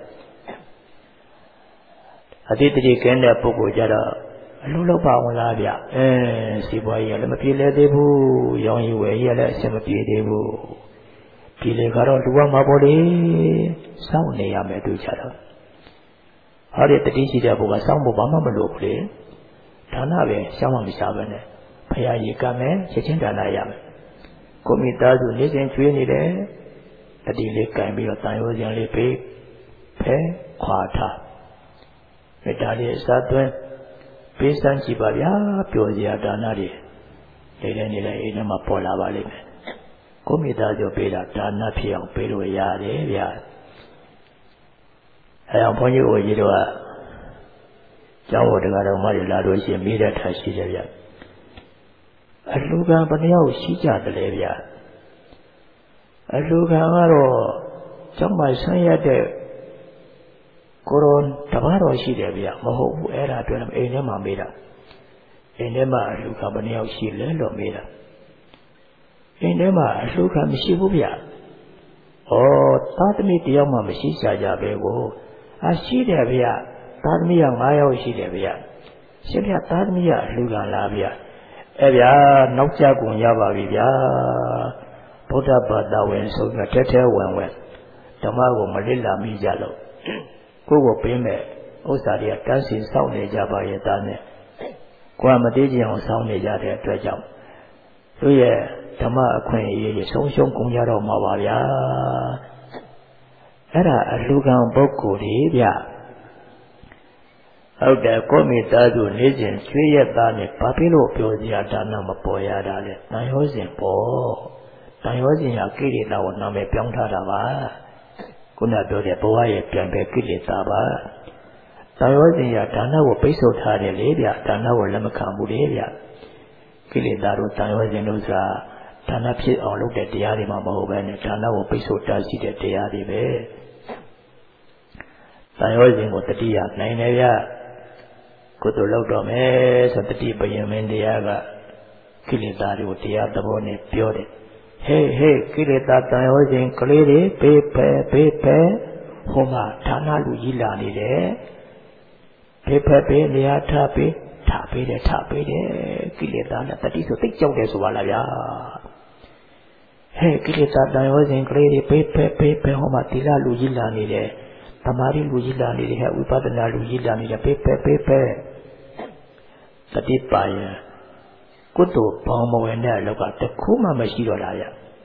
အတိတ်တည်းကင်းတဲ့ပုဂ္ဂိုလ်ကြတော့အလိုလောက်ပါဝင်လားဗျအဲစီပွားရေးလည်းမပြေလဲသေးဘူးရောင်းရည်ဝယ်ရည်လည်းအဆင်မပြေသေးဘူးဒီလေကတော့လူဝမှာပေါ်လေစောင့်နေရမယ်သူကြတော့ဟောဒီတတိရှိတဲ့ပုဂ္ဂိုလ်ကစောင့်ဖို့ဘာမှမလိုဘူးလေဒါနပဲရှောင်းမှမရှားပဲနဲ့ဖရာကြီးကမယ်ချက်ချင်းဒါနရမယ်ကိုမိသားစုနေစဉ်ကျွေးနေတယ်တတိလေးကင်ပြီးတော့တန်ရိုးစင်လေးပေးဖဲခွာထားမေတ္တာလေးအစားသွင်းပေးစမ်းကြည့်ပါဗျာပျော်စရာဒါနတွေနေနေနေလည်းအိမ်ထဲမှာပေါ်လာပါလိမ့်မယ်ကိုမိသားစုပေးတာဒါနဖြစ်အောင်ပေးလို့ရတယ်ဗျာအဲအောင်ဘုန်းကြီးကိုကြီးတို့ကကျောင်းတော်တရားတော်မှလာလို့ရှိရင်မိတဲ့ထားရှိတယ်ဗျာအလူကံဘယ်နှယောက်ရှိကြတယ်လဲဗျာအလူကံကတော့ကျောင်းမှာဆင်းရတဲ့ကိုရောတပါးတော်ရှိတယ်ဗျာမဟုတ်ဘူးအဲ့ဒါအတွက်အိမ်ထဲမှာမေးတာအိမ်ထဲမှာအလူကဘယ်နှယောက်ရှိလဲလို့မေးတာအိမ်ထဲမှာအလူကမရှိဘူးဗျာဩသားသမီးတယောက်မှမရှိကြကြပဲကိုအရှိတယ်ဗျာသားသမီးက၅ယောက်ရှိတယ်ဗျာရှင်ဗျာသားသမီးကအလူကလားဗျာအဲ့ဗျာနောက်ကြကုန်ရပါပြီဗျာဗုဒ္ဓဘာသာဝင်ဆိုပြီးထဲထဲဝင်ဝင်ဓမ္မကိုမလစ်လာမိကြလို့ကိုယ့်ကိုပေးမဲ့ဥစ္စာတွေကတန်းစီစောင့်နေကြပါရဲ့သားနဲ့ကိုယ်ကမသိကြအောင်စောင့်နေကြတဲ့အတွက်ကြောင့်သူရဲ့ဓမ္မအခွင့်အရေးတွေဆုံးရှုံးကုန်ကြတော့မှာပါဗျာအဲ့ဒါအလူကံပုဂ္ဂိုလ်တွေဗျဟုတ်တယ်ကိုမိသားစုနေစဉ်ကျွေးရသားနဲ့ဘာဖြစ်လို့ပြောစရာဒါနမပေါ်ရတာလဲတန်ရောစဉ်ပေါ့တန်ရောစဉ်ဟာကိလေသာကိုနာမည်ပြောင်းထားတာပါခုနပြောတဲ့ဘဝရဲ့ပြန်ပဲကိလေသာပါတန်ရောစဉ်ဟာဒါနကိုပိတ်ဆို့ထားတယ်လေဗျဒါနကိုလက်မခံဘူးလေဗျကိလေသာတို့တန်ရောစဉ်တို့စာဒါနဖြစ်အောင်လုပ်တဲ့တရားတွေမှမဟုတ်ပဲနဲ့ဒါနကိုပိတ်ဆို့တားရှိတဲ့တရားတွေပဲတန်ရောစဉ်ကိုတတိယနိုင်တယ်ဗျကုသိုလ်လုပ်တော့မယ်ဆိုတတိပယံမင်းတရားကကိလေသာတွေကိုတရားသဘောနဲ့ပြောတယ်ဟေးဟေးကိလေသာတန်ရောစဉ်ကလေးတွေပေးဖဲပေးဖဲဟိုမှာဌာနလူကြီးလာနေတယ်ပေးဖဲပေးနေရာထားပေးထားပေးတယ်ထားပေးတယ်ကိလေသာနဲ့တတိဆိုသိကြောက်တယ်ဆိုပါလားဗျာဟဲ့ကိလေသာတန်ရောစဉ်ကလေးတွေပေးဖဲပေးဖဲဟိုမှာသီလလူကြီးလာနေတယ်သမာဓိလူကြီးလာနေတယ်ဟဲ့ဝိပဿနာလူကြီးလာနေတယ်ပေးဖဲပေးဖဲတတိပါယံကုသိုလ်ပေါင်းမဝင်တဲ့အလောက်ကတခုမှမရှိတော့တာဗျ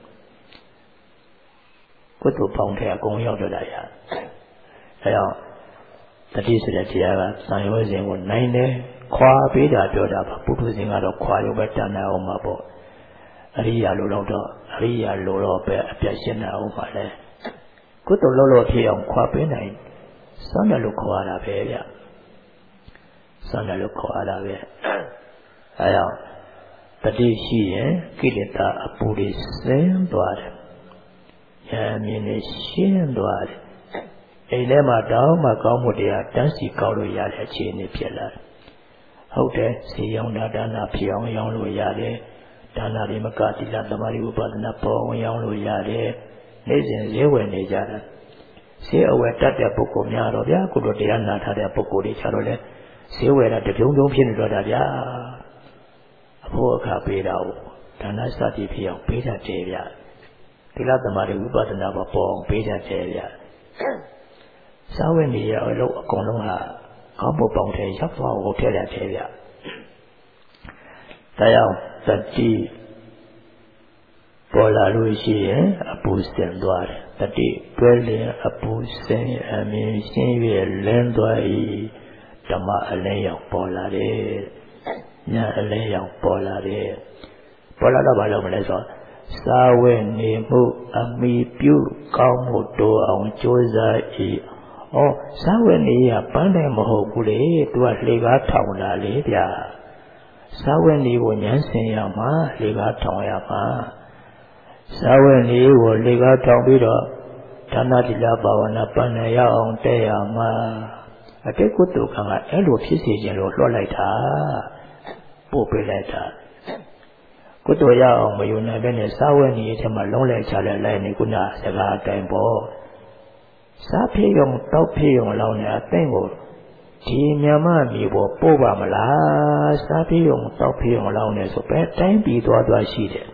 ကုသိုလ်ပေါင်းတဲ့အကုန်ရောက်တော့တာဗျအဲတော့တတိဆိုတဲ့တရားကသံယောဇဉ်ကိုနိုင်တယ်ခွာပေးတာပြောတာပါပုထုဇဉ်ကတော့ခွာရုံပဲတဏှာအောင်မှာပေါ့အရိယာလိုတော့အရိယာလိုတော့ပဲအပြတ်ရှင်းတာအောင်ပါလေကုသိုလ်လုံးလို့ဖြစ်အောင်ခွာပေးနိုင်စွမ်းတယ်လို့ခေါ်ရတာပဲဗျစွမ်းတယ်လို့ခေါ်ရတာပဲအဲကြောင့်တတိရှိရင်ကိလေသာအပူတွေစင်းသွားတယ်ဉာဏ်မြင်နဲ့ရှင်းသွားတယ်အိမ်ထဲမှာတောင်းမှကောင်းမှုတရားတန်းစီကောက်လို့ရတဲ့အခြေအနေဖြစ်လာတယ်ဟုတ်တယ်စီရောင်ဒါဒါနာဖြစ်အောင်ရောင်းလို့ရတယ်ဒါနာတွေမကတိလသမာဓိဥပဒနာပေါ်အောင်ရောင်းလို့ရတယ်နေ့စဉ်ဈေးဝယ်နေကြတာဈေးအဝယ်တတ်တဲ့ပုဂ္ဂိုလ်များတော့ဗျာကုသိုလ်တရားနာထားတဲ့ပုဂ္ဂိုလ်တွေခြားတော့လဲဈေးဝယ်တာတပြုံးပြုံးဖြစ်နေတော့တာဗျာအဖို့အခါပေးတာကိုဒါနစတိဖြစ်အောင်ပေးတတ်တယ်ဗျတိလသမာဓိဥပဒနာပေါ်အောင်ပေးတတ်တယ်ဗျစာဝတ်နေရအလုံးအကုန်လုံးဟာကောင်းဖို့ပေါင်းတယ်ရောက်သွားဖို့ထည့်ရတယ်ဗျတရားတတိပေါ်လာလို့ရှိရင်အပူစင်သွားတယ်တတိတွဲလျင်အပူစင်အမြင်ရှင်း၍လင်းသွား၏ဓမ္မအလင်းရောက်ပေါ်လာတယ်ညာအလင်းရောက်ပေါ်လာတယ်ပေါ်လာတော့ဘာလို့မလဲဆိုစာဝဲနေမှုအမိပြုကောင်းမှုတိုးအောင်ကြိုးစား၏ဩစာဝဲနေရပန်းတယ်မဟုတ်ဘူးလေသူကလေကားထောင်တာလေဗျာစာဝဲနေကိုညှမ်းဆင်ရမှာလေကားထောင်ရမှာစာဝဲနေကိုလေကားထောင်ပြီးတော့ဒါနတိလဘာဝနာပန်းတယ်ရအောင်တဲ့ရမှာအတိတ်ကုသိုလ်ကံကအဲ့လိုဖြစ်စေခြင်းလို့လွှတ်လိုက်တာပို့ပေးလိုက်တာကုသိုလ်ရအောင်မယူနိုင်ပဲနဲ့စာဝဲနေထဲမှာလုံးလဲချလဲလိုက်နေကုနာစကားအတိုင်းပေါ့စားဖေးရုံတောက်ဖေးရုံလောင်းနေအသိကိုဒီမြန်မာမျိုးပေါ်ပို့ပါမလားစားဖေးရုံတောက်ဖေးရုံလောင်းနေဆိုပဲတိုင်းပြီးသွားသွားရှိတယ်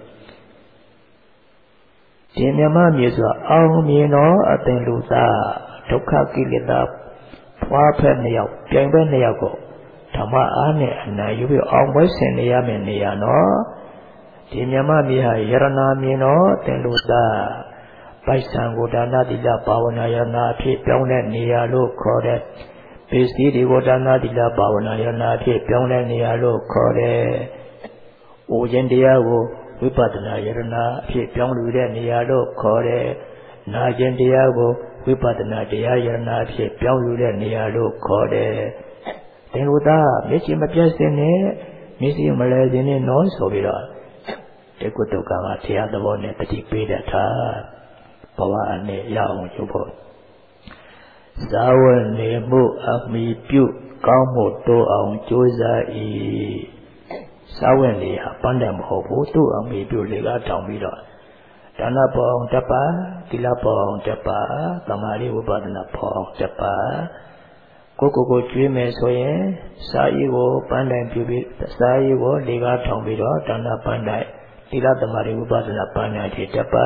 ဒီမြန်မာမျိုးဆိုအောင်မြင်တော့အသိလူသားဒုက္ခကိလေသာဖွာဖက်နှစ်ယောက်ပြိုင်ပဲနှစ်ယောက်ကိုဓမ္မအားနဲ့အနာယူပြီးအောင်ပွဲဆင်နေရမယ်နေရနော်ဒီမြမမြေဟာယရနာမြင်တော့တင်လို့သာပိုက်ဆံကိုဒါနတိလဘာဝနာယနာအဖြစ်ပြောင်းတဲ့နေရာလို့ခေါ်တဲ့ပစ္စည်းတွေကိုဒါနတိလဘာဝနာယနာအဖြစ်ပြောင်းတဲ့နေရာလို့ခေါ်တဲ့။အိုခြင်းတရားကိုဝိပဿနာယရနာအဖြစ်ပြောင်းလို့တဲ့နေရာလို့ခေါ်တဲ့။နာခြင်းတရားကိုဝိပဿနာတရားယရနာအဖြစ်ပြောင်းလို့တဲ့နေရာလို့ခေါ်တဲ့။တင်လို့သာမျက်စိမပြတ်စင်နဲ့မျက်စိမလဲစင်နဲ့နော်ဆိုပြီးတော့ဒီကုတုကံကတရားသဘောနဲ့တတိပေးတတ်တာဘဝနဲ့ရအောင်ကျုပ်ဖို့ဇာဝနေမှုအမိပြုကောင်းမှုတိုးအောင်ကြိုးစား၏ဇာဝနေဟာပန်းတယ်မဟုတ်ဘူးသူ့အမိပြုလေကထောင်ပြီးတော့ဒါနပေါင်းတပါသီလပေါင်းတပါသမာဓိဝိပဿနာပေါင်းတပါကိုကိုကိုကျွေးမယ်ဆိုရင်စာရည်ကိုပန်းတိုင်ပြုပြီးစာရည်ကိုလေကားထောင်ပြီးတော့ဒါနပန်းတိုင်သီလသမာဓိဥပဒနာပညာတိတပ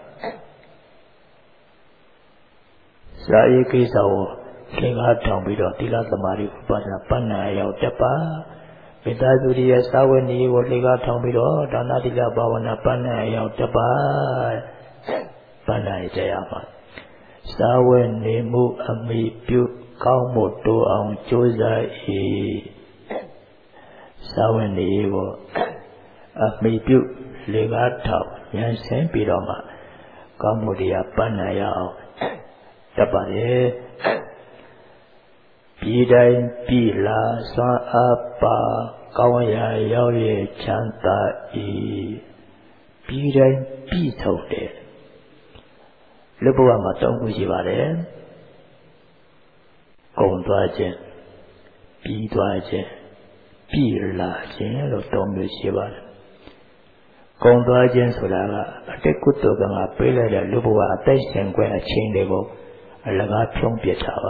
စာရေးကိစ္စကိုသင်္ကားထောင်ပြီးတော့သီလသမာဓိဥပဒနာပညာရောက်တပမိသားစုရဲ့စာဝတ်နေကိုသင်္ကားထောင်ပြီးတော့ဒါနသီလဘာဝနာပညာရောက်တပပညာရတရားပါစာဝတ်နေမှုအမိပြုကောင်းမှုတိုးအောင်ကြိုးစား၏စာဝတ်နေကိုအမိပြုလေကားထောင်ဉာဏ်ဆင်းပြီးတော့မှကောင်းမှုတရားပညာရအောင်တတ်ပါတယ်ပြည်တိုင်းပြည်လာစွမ်းအားပါကောင်းရာရောက်ရချမ်းသာ၏ပြည်တိုင်းပြည်ထုတ်တယ်လူဘဝမှာတောင်းခုရှိပါတယ်ကုံသွားခြင်းပြီးသွားခြင်းပြည်လာခြင်းလို့တောင်းမျိုးရှိပါတယ်ကုံသွားခြင်းဆိုတာကအတိတ်ကုသိုလ်ကငါပေးလိုက်တဲ့လူဘဝအသက်ရှင်ခွင့်အချိန်တွေကိုအလကားဖြုံးပြစ်ထားပါ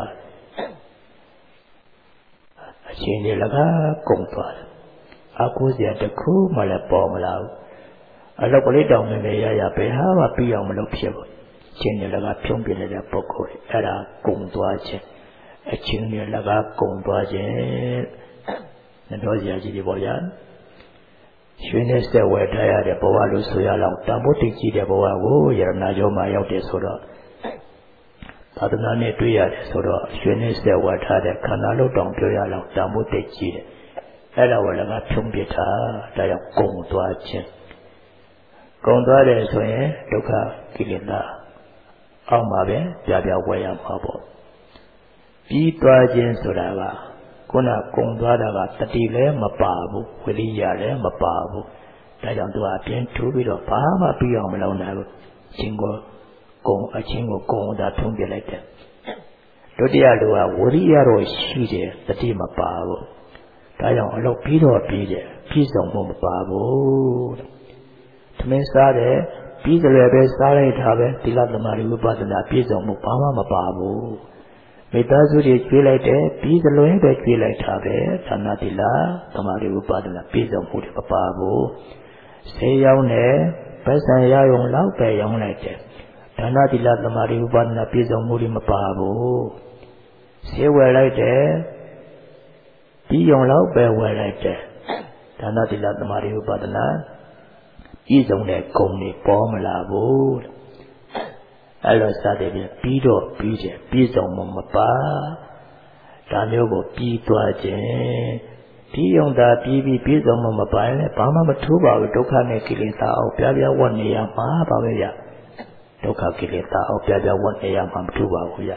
အချိန်တွေလကားကုံသွားတယ်အကူစရာတစ်ခုမှလည်းပေါ်မလာဘူးအလောက်ကလေးတောင်နေနေရရဘယ်ဟာမှပြီးအောင်မလုပ်ဖြစ်ဘူးအချိန်တွေလကားဖြုံးပြစ်နေတဲ့ပုဂ္ဂိုလ်အဲ့ဒါကုံသွားခြင်းအချိန်တွေလကားကုံသွားခြင်းနှတော်စရာကြီးတွေပေါ့ဗျာရွှေနဲ့ဆက်ဝယ်ထားရတဲ့ဘဝလို့ဆိုရလောက်တန်ဖိုးတိတ်ကြီးတဲ့ဘဝကိုယရနာကျော်မှာရောက်တယ်ဆိုတော့သာသနာနဲ့တွေ့ရတယ်ဆိုတော့ရွှေနဲ့ဆက်ဝယ်ထားတဲ့ခန္ဓာလို့တောင်ပြောရလောက်တန်ဖိုးတိတ်ကြီးတယ်အဲ့ဒါဝလည်းကဖြုံးပြထားဒါကြောင့်ကုံသွားခြင်းကုံသွားတယ်ဆိုရင်ဒုက္ခကိလေသာအောက်မှာပဲပြပြဝယ်ရမှာပေါ့ပြီးသွားခြင်းဆိုတာကခုနကုံသွားတာကတတိလည်းမပါဘူးဝိရိယလည်းမပါဘူးဒါကြောင့်သူကအပြင်းထိုးပြီးတော့ဘာမှပြီးအောင်မလုပ်နိုင်ဘူးချင်းကိုကုံအချင်းကိုကုံသာထုံးပြလိုက်တယ်ဒုတိယလူကဝိရိယတော့ရှိတယ်တတိမပါဘူးဒါကြောင့်အလုပ်ပြီးတော့ပြီးတယ်ပြည့်စုံမှုမပါဘူးသမင်းစားတယ်ပြီးကြလည်းပဲစားလိုက်တာပဲသီလသမာဓိဝိပဿနာပြည့်စုံမှုဘာမှမပါဘူးမိသားစုတွေကျွေးလိုက်တယ်ပြီးသလိုပဲကျွေးလိုက်တာပဲဌာနတိလာသမာဓိဥပါဒနာပြည့်စုံမှုတွေမပါဘူးဆေးရောင်းတယ်ဗက်ဆံရယုံလောက်ပဲရောင်းလိုက်တယ်ဌာနတိလာသမာဓိဥပါဒနာပြည့်စုံမှုတွေမပါဘူးဆေးဝယ်လိုက်တယ်ပြီးယုံလောက်ပဲဝယ်လိုက်တယ်ဌာနတိလာသမာဓိဥပါဒနာပြည့်စုံတဲ့ဂုဏ်တွေပေါ်မလာဘူးအဲ့လိုစတဲ့ပြင်ပြီးတော့ပြီးတယ်ပြီးဆုံးမမပါဒါမျိုးကိုပြီးသွားခြင်းပြီးုံသာပြီးပြီးပြီးဆုံးမမပါရင်လည်းဘာမှမထူးပါဘူးဒုက္ခနဲ့ကိလေသာအောင်ပြပြဝတ်နေရမှာပါပဲဗျဒုက္ခကိလေသာအောင်ပြပြဝတ်နေရမှာမထူးပါဘူးဗျ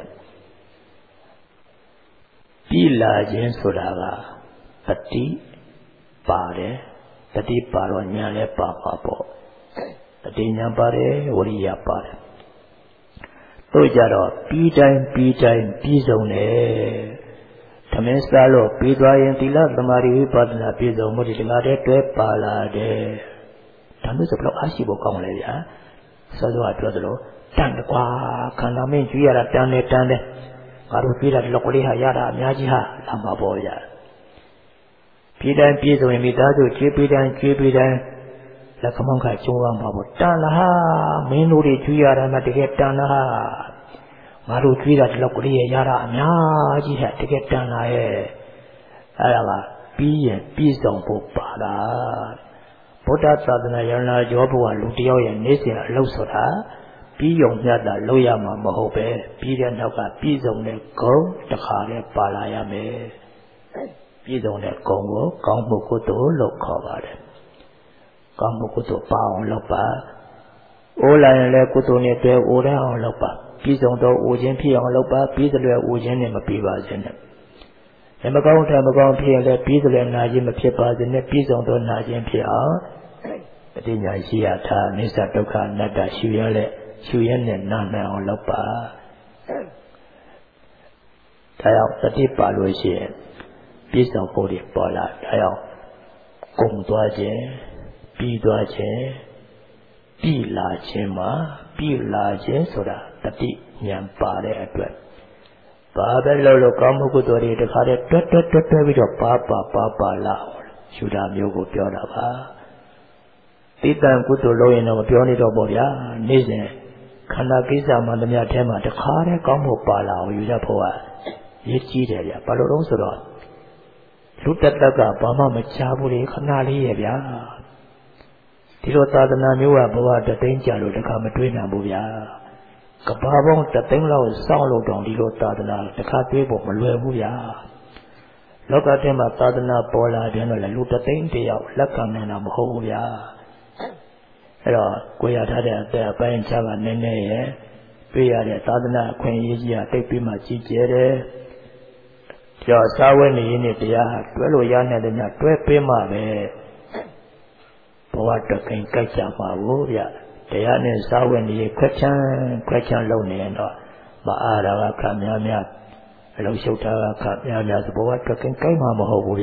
ပြီးလာခြင်းဆိုတာကတတိပါတယ်တတိပါတော့ဉာဏ်လည်းပါပါပေါ့တတိဉာဏ်ပါတယ်ဝိရိယပါတယ်တို့ကြတော့ပြီးတိုင်းပြီးတိုင်းပြီးဆုံးတယ်သမင်းစားလို့ပြီးသွားရင်သီလသမာဓိဝိပဿနာပြည့်စုံမှုဒီတကားတည်းတွဲပါလာတယ်ဒါမျိုးဆိုဘယ်လောက်အားရှိဖို့ကောင်းလဲဗျာစောစောကပြောသလိုတန်တကွာခန္ဓာမင်းကျွေးရတာတန်တယ်တန်တယ်ငါတို့ကျွေးတာဒီလောက်ကလေးဟာရတာအများကြီးဟာလာမှာပေါ့ဗျာပြီးတိုင်းပြီးဆုံးရင်မိသားစုကျွေးပြီးတိုင်းကျွေးပြီးတိုင်းလက်ခမောင်းခါကျုံးရမှာပေါ့တန်လားမင်းတို့တွေကျွေးရတာမှတကယ်တန်လားငါတို့ကျွေးတာဒီလောက်ကလေးရရတာအများကြီးဟာတကယ်တန်လားရဲ့အဲ့ဒါကပြီးရင်ပြီးဆုံးဖို့ပါလားဗုဒ္ဓသာသနာယန္နာကျော်ဘုရားလူတယောက်ရဲ့နေစဉ်အလုပ်ဆိုတာပြီးယုံမြတ်တာလုပ်ရမှာမဟုတ်ပဲပြီးတဲ့နောက်ကပြီးဆုံးတဲ့ဂုဏ်တစ်ခါနဲ့ပါလာရမယ်ပြီးဆုံးတဲ့ဂုဏ်ကိုကောင်းမှုကုသိုလ်လို့ခေါ်ပါတယ်ကောင်းမှုကုသိုလ်ပါအောင်လုပ်ပါအိုးလာရင်လည်းကုသိုလ်နဲ့တွဲအိုးရအောင်လုပ်ပါပြီးဆုံးတော့အိုးခြင်းဖြစ်အောင်လုပ်ပါပြီးသလွယ်အိုးခြင်းနဲ့မပြီးပါစေနဲ့မမကောင်းတယ်မကောင်းဖြစ်ရင်လည်းပြီးသလွယ်နာခြင်းမဖြစ်ပါစေနဲ့ပြီးဆုံးတော့နာခြင်းဖြစ်အောင်တတိညာရှိရထားနိစ္စဒုက္ခအနတ္တရှုရတဲ့ရှုရနဲ့နာနိုင်အောင်လုပ်ပါဒါကြောင့်တတိပါလို့ရှိရင်ပြီးဆုံးဖို့တွေပေါ်လာဒါကြောင့်ကုံသွားခြင်းပြီးသွားခြင်းပြီးလာခြင်းမှာပြီးလာခြင်းဆိုတာတတိဉာဏ်ပါတဲ့အတွက်ဘာပဲလို့လို့ကောင်းမှုကုသိုလ်တွေတခါတည်းတွတ်တွတ်တွတ်တွတ်ပြီးတော့ပါပါပါပါလာရှုတာမျိုးကိုပြောတာပါတိတံကုသိုလ်လုပ်ရင်တော့မပြောနေတော့ပေါ့ဗျာနေ့စဉ်ခန္ဓာကိစ္စမှတည်းများထဲမှာတခါတည်းကောင်းဖို့ပါလာအောင်ယူရဖို့ကရည်ကြီးတယ်ဗျဘာလို့တော့ဆိုတော့လူတက်တက်ကဘာမှမချဘူးလေခဏလေးရဲ့ဗျာဒီလိုသာသနာမျိုးကဘဝတသိန်းကြာလို့တခါမတွေးနိုင်ဘူးဗျာကဘာပေါင်းတသိန်းလောက်စောင့်လို့တောင်ဒီလိုသာသနာတခါတွေးဖို့မလွယ်ဘူးဗျာလောကထဲမှာသာသနာပေါ်လာတယ်တော့လေလူတသိန်းတယောက်လက်ခံနိုင်တာမဟုတ်ဘူးဗျာအဲ့တော့ကိုရထားတဲ့အသက်အပိုင်းခြားကနည်းနည်းရဲ့တွေ့ရတဲ့သာသနာအခွင့်အရေးကြီးကတိတ်ပြီးမှကြီးကျယ်တယ်ကြောစာဝဲနေရင်းနဲ့တရားတွဲလို့ရနိုင်တဲ့ညတွဲပေးမှပဲဘဝတကိန်ကြိုက်ကြမှာဘူးဗျတရားနဲ့စာဝဲနေရခွက်ချမ်းခွက်ချမ်းလုပ်နေရင်တော့မအားတာကခများများအလုံးရှုပ်တာကခများများဆိုဘဝတကိန်ကြိုက်မှာမဟုတ်ဘူးဗျ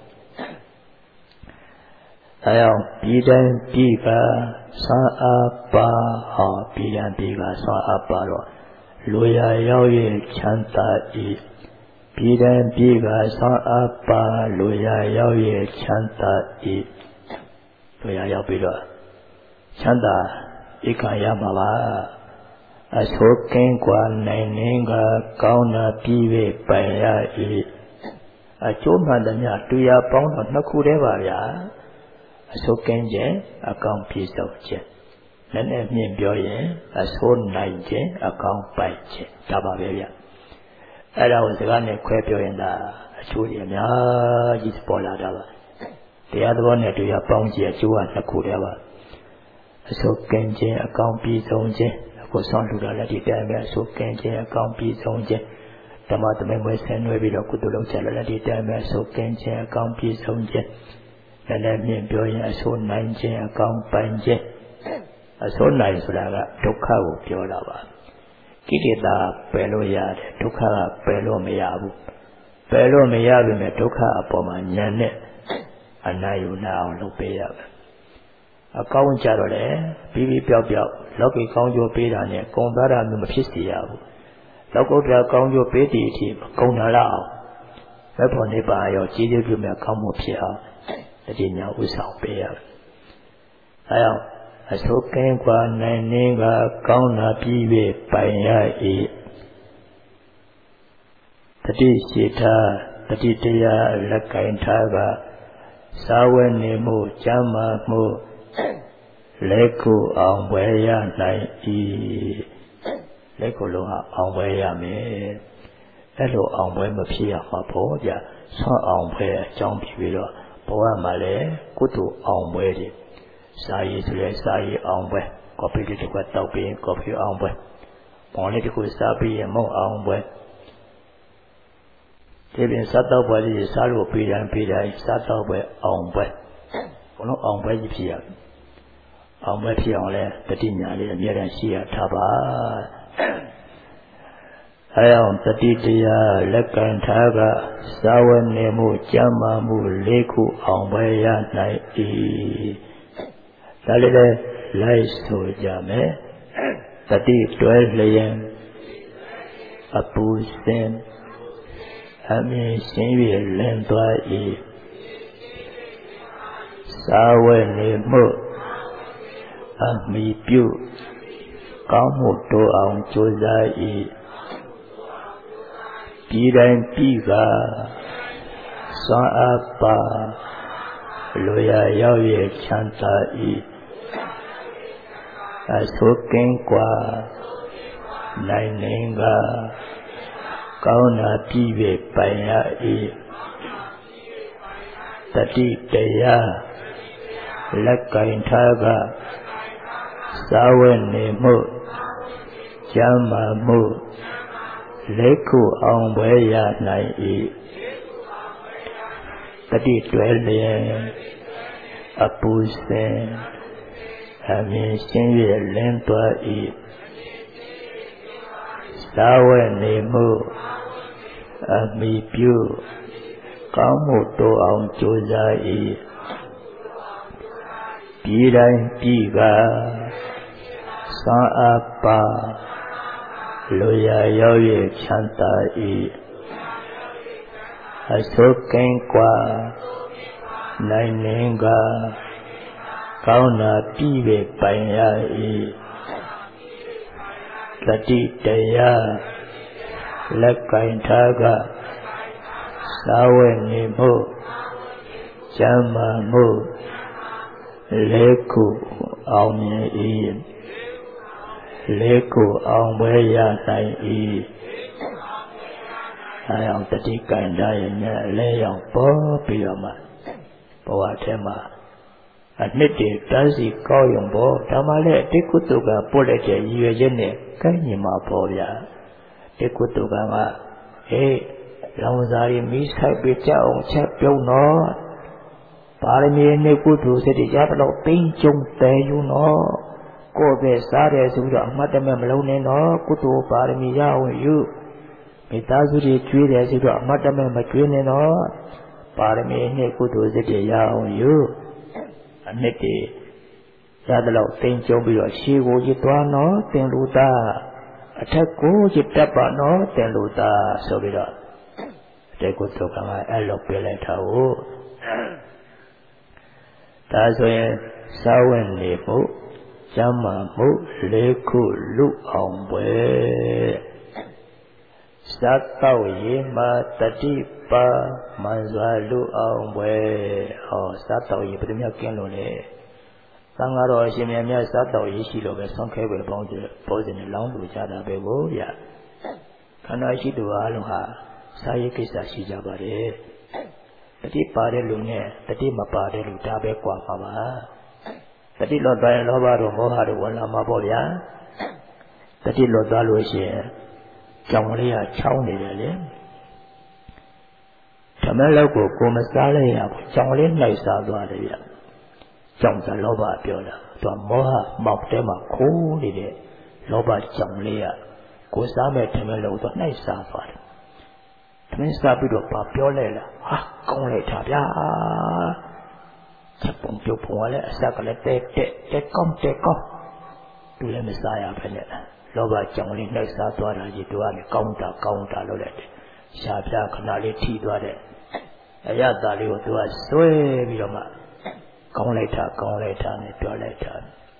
အဲအောင်ပြည်တိုင်းပြည်ကသာအပါဟောပြည်တိုင်းပြည်ကသာအပါတော့လူရရောက်ရဲ့ချမ်းသာဤပြည်တိုင်းပြည်ကသာအပါလူရရောက်ရဲ့ချမ်းသာဤလူရရောက်ပြီးတော့ချမ်းသာဧကရမှာပါအဆိုကင်းกว่าနိုင်နေကကောင်းတာပြည်ပဲပိုင်ရ၏အကျိုးမှန်တဲ့ညတွေ့ရပေါင်းတော့နှစ်ခုတည်းပါဗျာအဆိုကင်းခြင်းအကောင်ပြည့်စုံခြင်းနည်းနည်းမြင်ပြောရင်အဆိုနိုင်ခြင်းအကောင်ပိုင်ခြင်းဒါပါပဲဗျအဲ့ဒါကိုစကားနဲ့ခွဲပြောရင်ဒါအချိုးကြီးအများကြီးပေါ်လာတာပါတရားသဘောနဲ့တွေ့ရပေါင်းခြင်းအကျိုးကနှစ်ခုတည်းပါအဆိုကင်းခြင်းအကောင်ပြည့်စုံခြင်းအခုဆောင်းလူတာလည်းဒီတိုင်းပဲအဆိုကင်းခြင်းအကောင်ပြည့်စုံခြင်းဓမ္မသမိုင်းပွဲဆင်းနွှဲပြီးတော့ကုသိုလ်လုပ်ကြလည်းဒီတိုင်းပဲအဆိုကင်းခြင်းအကောင်ပြည့်စုံခြင်းလည်းလည်းမြင်ပြောရင်အဆိုးနိုင်ခြင်းအကောင်ပိုင်ခြင်းအဆိုးနိုင်ဆိုတာကဒုက္ခကိုပြောတာပါကိလေသာပယ်လို့ရတယ်ဒုက္ခကပယ်လို့မရဘူးပယ်လို့မရပြီမဲ့ဒုက္ခအပေါ်မှာဉာဏ်နဲ့အနာယူနာအောင်လုပ်ပေးရမယ်အကောင်းကြတော့လေပြီးပြီးပြောက်ပြောက်လောကီကောင်းကျိုးပေးတာနဲ့ကုံသားတာမျိုးမဖြစ်စေရဘူးလောကုတ္တရာကောင်းကျိုးပေးတဲ့အထိကုံနာလောက်အောင်ဘယ်ဖို့နေပါရောကြီးကြီးပြုမဲ့ကောင်းမှုဖြစ်အောင်တတိညာဥဆောင်ပေးရမယ်အဲအောင်အဆိုကင်းกว่าနိုင်နေကကောင်းတာပြီးပြီပိုင်ရ၏တတိရှိထားတတိတရားလက်ကင်ထားကစာဝဲနေမှုကျမ်းမာမှုလက်ကိုအောင်ပွဲရနိုင်၏လက်ကိုလုံးအောင်ပွဲရမယ်အဲ့လိုအောင်ပွဲမဖြစ်ရမှာပေါ့ဗျဆွမ်းအောင်ပွဲအကြောင်းပြီးပြီးတော့ဘဝမှာလည်းကုသိုလ်အောင်ပွဲတွေစာရည်ဆိုရဲစာရည်အောင်ပွဲကော်ဖီတစ်ခွက်တောက်ပြီးကော်ဖီအောင်ပွဲမော်လေးတစ်ခုစားပြီးရင်မုံအောင်ပွဲဒီပြင်စားတော့ပွဲကြီးစားလို့ပြီးတိုင်းပြီးတိုင်းစားတော့ပွဲအောင်ပွဲဘုံလုံးအောင်ပွဲကြီးဖြစ်ရအောင်ပွဲဖြစ်အောင်လဲတတိညာလေးအများအားရှိရထားပါအဲအောင်တတိတရားလက်ကင်ထားကသာဝနေမှုကျမ်းမာမှုလေးခုအောင်ပွဲရနိုင်၏ဒါလေးလည်းလိုက်ဆိုကြမယ်တတိတွဲလျင်အပူစင်အမြင်ရှင်း၍လင်းသွား၏သာဝနေမှုအမိပြုကောင်းမှုတိုးအောင်ကြိုးစား၏ပြည်တိုင်းပြည်ကစွမ်းအားပါလူရရောက်ရဲ့ချမ်းသာ၏အဆိုကင်းกว่าနိုင်နေကကောင်းတာပြည်ပဲပိုင်ရ၏တတိတရားလက်ကင်ထားကသာဝနေမှုကျမ်းမာမှုလက်ခုအောင်ပွဲရနိုင်၏တတိတွဲလျင်အပူစင်အမြင်ရှင်း၍လင်းသွား၏သာဝနေမှုအမိပြုကောင်းမှုတိုးအောင်ကြိုးစား၏ပြည်တိုင်းပြည်ကသာအပါလူရရောက်၍ချမ်းသာ၏အဆိုကင်းกว่าနိုင်နေကကောင်းတာပြီးပဲပိုင်ရ၏တတိတရားလက်ကင်ထားကသာဝေနေမှုကျမ်းမာမှုလေးခုအောင်မြင်၏လေးခုအောင်ပွဲရနိုင်၏အဲအောင်တတိကင်ထားရင်လည်းလဲရောက်ပေါ်ပြီးတော့မှဘဝထဲမှာအနှစ်တည်းတန်းစီကောင်းရုံပေါ်ဒါမှလည်းတိကုတုကပို့လိုက်တဲ့ရည်ရွယ်ချက်နဲ့ကိုင်းညီမှာပေါ်ဗျာတိကုတုကကဟေးလောင်စာရီမိဆိုင်ပြကြအောင်ချက်ပြုံးတော့ပါရမီနဲ့ကုသိုလ်စိတ်တွေရတော့ပိန်ကျုံတဲယူတော့ကိုယ်ပဲစားတယ်ဆိုတော့အမှတ်တမဲ့မလုံးနဲ့တော့ကုသိုလ်ပါရမီရအောင်ယူမိသားစုတွေကျွေးတယ်ဆိုတော့အမှတ်တမဲ့မကျွေးနဲ့တော့ပါရမီနဲ့ကုသိုလ်စိတ်တွေရအောင်ယူအနှစ်တည်းရတော့ပိန်ကျုံပြီးတော့ရှေးကိုရစ်သွားတော့တင်လူသားအထက်ကိုရစ်တက်ပါတော့တင်လူသားဆိုပြီးတော့တေကုတုကမှာအဲ့လိုပြလိုက်တာဟုတ်ဒါဆိုရင်စာဝင်နေဖို့ကျမ်းမာမှုလေးခုလူအောင်ပွဲစတ်တော့ရေမှာတတိပါမှန်စွာလူအောင်ပွဲဟောစတ်တော့ရေဘယ်လိုမျိုးကျင်းလို့လဲသံဃာတော်အရှင်မြတ်များစတ်တော့ရေရှိလို့ပဲဆောင်းခဲပဲပေါင်းတယ်ပေါ်စင်လောင်းလူကြတာပဲကိုဗျခန္ဓာရှိသူအားလုံးဟာစာရေးကိစ္စရှိကြပါတယ်တတိပါတဲ့လူနဲ့တတိမပါတဲ့လူဒါပဲကွာပါပါတတိလွတ်သွားရင်လောဘတို့မောဟတို့ဝင်လာမှာပေါ့ဗျာတတိလွတ်သွားလို့ရှိရင်ကြောင်လေးကချောင်းနေတယ်လေဓမ္မလောက်ကိုကိုမစားလိုက်ရဘူးကြောင်လေးနှိုက်စားသွားတယ်ဗျကြောင်စားလောဘပြောတာသူကမောဟမောက်တဲမှာခိုးနေတဲ့လောဘကြောင်လေးကကိုစားမဲ့ဓမ္မလောက်တော့နှိုက်စားသွားတယ်သမင်းစားပြီးတော့ပြောလဲလားဟာကောင်းလိုက်တာဗျာချက်ပုံပြုတ်ပုံကလည်းအစကလည်းတဲတဲတဲကောင်းတဲကောင်းသူလည်းမစားရပဲနဲ့လောဘကြောင့်လေးနှိုက်စားသွားတာကြီးသူကလည်းကောင်းတာကောင်းတာလို့လည်းရှားပြခဏလေးထိသွားတဲ့အရသာလေးကိုသူကဆွဲပြီးတော့မှကောင်းလိုက်တာကောင်းလိုက်တာနဲ့ပြောလိုက်တာ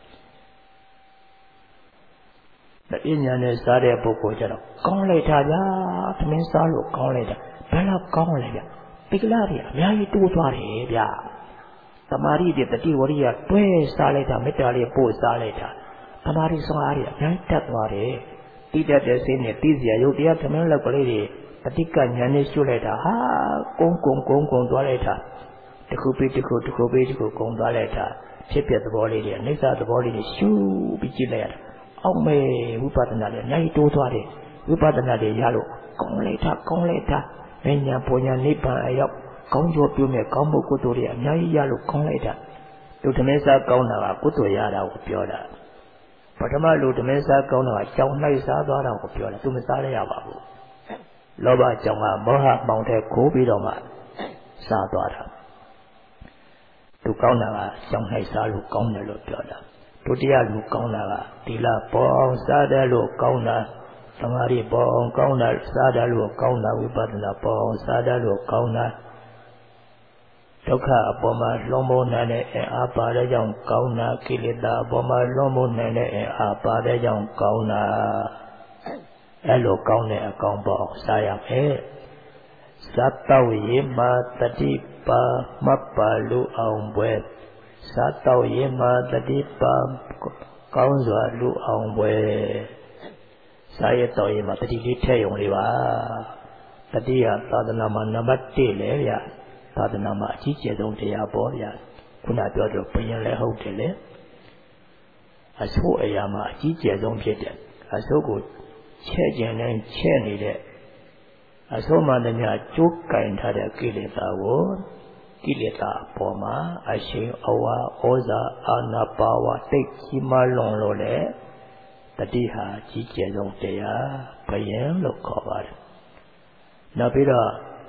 ပညာနဲ့စားတဲ့ပုဂ္ဂိုလ်ကျတော့ကောင်းလိုက်တာဗျာသမင်းစားလို့ကောင်းလိုက်တာဘယ်လောက်ကောင်းလဲဗျပိကလာတွေအများကြီးတိုးသွားတယ်ဗျသမာဓိတွေတတိဝရိယတွဲစားလိုက်တာမေတ္တာလေးပို့စားလိုက်တာသမာဓိစွမ်းအားတွေအများကြီးတက်သွားတယ်တိတက်တဲ့စိတ်နဲ့သိစရာရုပ်တရားသမင်းလောက်ကလေးတွေတတိကဉာဏ်နဲ့ရှုလိုက်တာဟာကုန်းကုန်းကုန်းကုန်းသွားလိုက်တာတခုပြီးတခုတခုပြီးတခုကုန်းသွားလိုက်တာဖြစ်ပြသဘောလေးတွေအနိစ္စသဘောလေးတွေရှုပြီးကြည့်လိုက်ရတာအောက်မေဝိပဿနာတွေအများကြီးတိုးသွားတယ်ဝိပဿနာတွေရလို့ကောင်းလိုက်တာကောင်းလိုက်တာဉာဏ်ပေါ်ညာနိဗ္ဗာန်အရောက်ကောင်းကျိုးပြုမဲ့ကောင်းမှုကုသိုလ်တွေအများကြီးရလို့ကောင်းလိုက်တာလူဓမင်းစားကောင်းတာကကုသိုလ်ရတာကိုပြောတာပထမလူဓမင်းစားကောင်းတာကကြောင်လိုက်စားသွားတာကိုပြောတာသူမစားရရပါဘူးလောဘကြောင့်ကမောဟပေါင်းတဲ့ခိုးပြီးတော့မှစားသွားတာသူကောင်းတာကကြောင်လိုက်စားလို့ကောင်းတယ်လို့ပြောတာဒုတိယလူကောင်းတာကသီလပေါ်အောင်စားတယ်လို့ကောင်းတာသမာဓိပေါ်အောင်ကောင်းတာစားတယ်လို့ကောင်းတာဝိပဿနာပေါ်အောင်စားတယ်လို့ကောင်းတာဒုက္ခအပေါ်မှာလွန်မိုးနိုင်တဲ့အင်အားပါတဲ့ကြောင့်ကောင်းတာကိလေသာအပေါ်မှာလွန်မိုးနိုင်တဲ့အင်အားပါတဲ့ကြောင့်ကောင်းတာအဲ့လိုကောင်းတဲ့အကောင်ပေါ်အောင်စားရမယ်စတ်တော်ရေမှာတတိပါမပ္ပါလူအောင်ပွဲစတ်တော်ရေမှာတတိပါကောင်းစွာလူအောင်ပွဲစားရတော်ရေမှာတတိလေးထည့်ရုံလေးပါတတိယသာသနာမှာနံပါတ်၁လေဗျသာသနာမှာအကြီးကျယ်ဆုံးတရားပေါ်ဗျခုနပြောတော့ဘယင်လည်းဟုတ်တယ်လေအဆိုးအရာမှာအကြီးကျယ်ဆုံးဖြစ်တယ်အဆိုးကိုချဲ့ကျင်တိုင်းချဲ့နေတဲ့အဆိုးမှတည်းများကျိုးကင်ထားတဲ့ကိလေသာကိုကိလေသာအပေါ်မှာအရှင်အဝါဩဇာအာနာပါဝါတိတ်ကြီးမားလွန်လို့လေတတိဟာကြီးကျယ်ဆုံးတရားဘယင်လို့ခေါ်ပါတယ်နောက်ပြီးတော့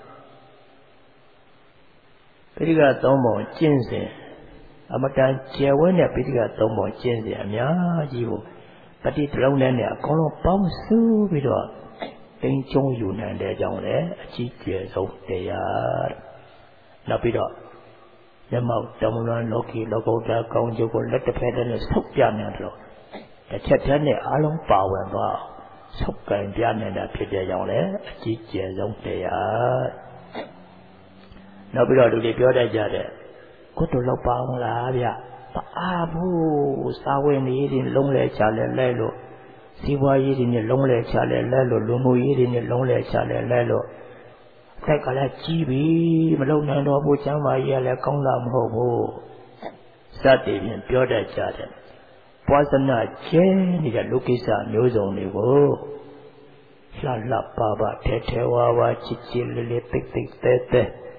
ပိဋကသုံးပုံကျင့်စဉ်အမတန်ကျယ်ဝန်းတဲ့ပိဋကသုံးပုံကျင့်စဉ်အများကြီးကိုတတိတလုံးနဲ့အကုန်လုံးပေါင်းစုပြီးတော့သိဉ္ကျုံယူနိုင်တဲ့အကြောင်းလည်းအကြီးကျယ်ဆုံးတရားနောက်ပြီးတော့မျက်မှောက်တောင်လွန်လောကီလောကုတ္တရာကောင်းကျိုးကိုလက်တစ်ဖက်တည်းနဲ့ဆုပ်ပြနေတော့တစ်ချက်တည်းနဲ့အားလုံးပါဝင်သွားဆုပ်ကင်ပြနေတာဖြစ်တဲ့ကြောင့်လည်းအကြီးကျယ်ဆုံးတရားနောက်ပြီးတော့လူတွေပြောတတ်ကြတဲ့ကုသိုလ်လောက်ပါအောင်လားဗျမအားဘူးစာဝင်ကြီးတွေလုံးလဲချလဲလဲလို့စီးပွားရေးတွေနဲ့လုံးလဲချလဲလဲလို့လူမှုရေးတွေနဲ့လုံးလဲချလဲလဲလို့ဆက်ကလည်းကြီးပြီမလုံနိုင်တော့ဘူးချမ်းသာရေးလည်းကောင်းတာမဟုတ်ဘူးစသည်ဖြင့်ပြောတတ်ကြတယ်ပွားစနာကျဲနေတဲ့လူကိစ္စမျိုးစုံတွေကိုလှလှပါပါထဲထဲဝါဝါချစ်ချစ်လေးလေးတိတ်တိတ်တဲတဲ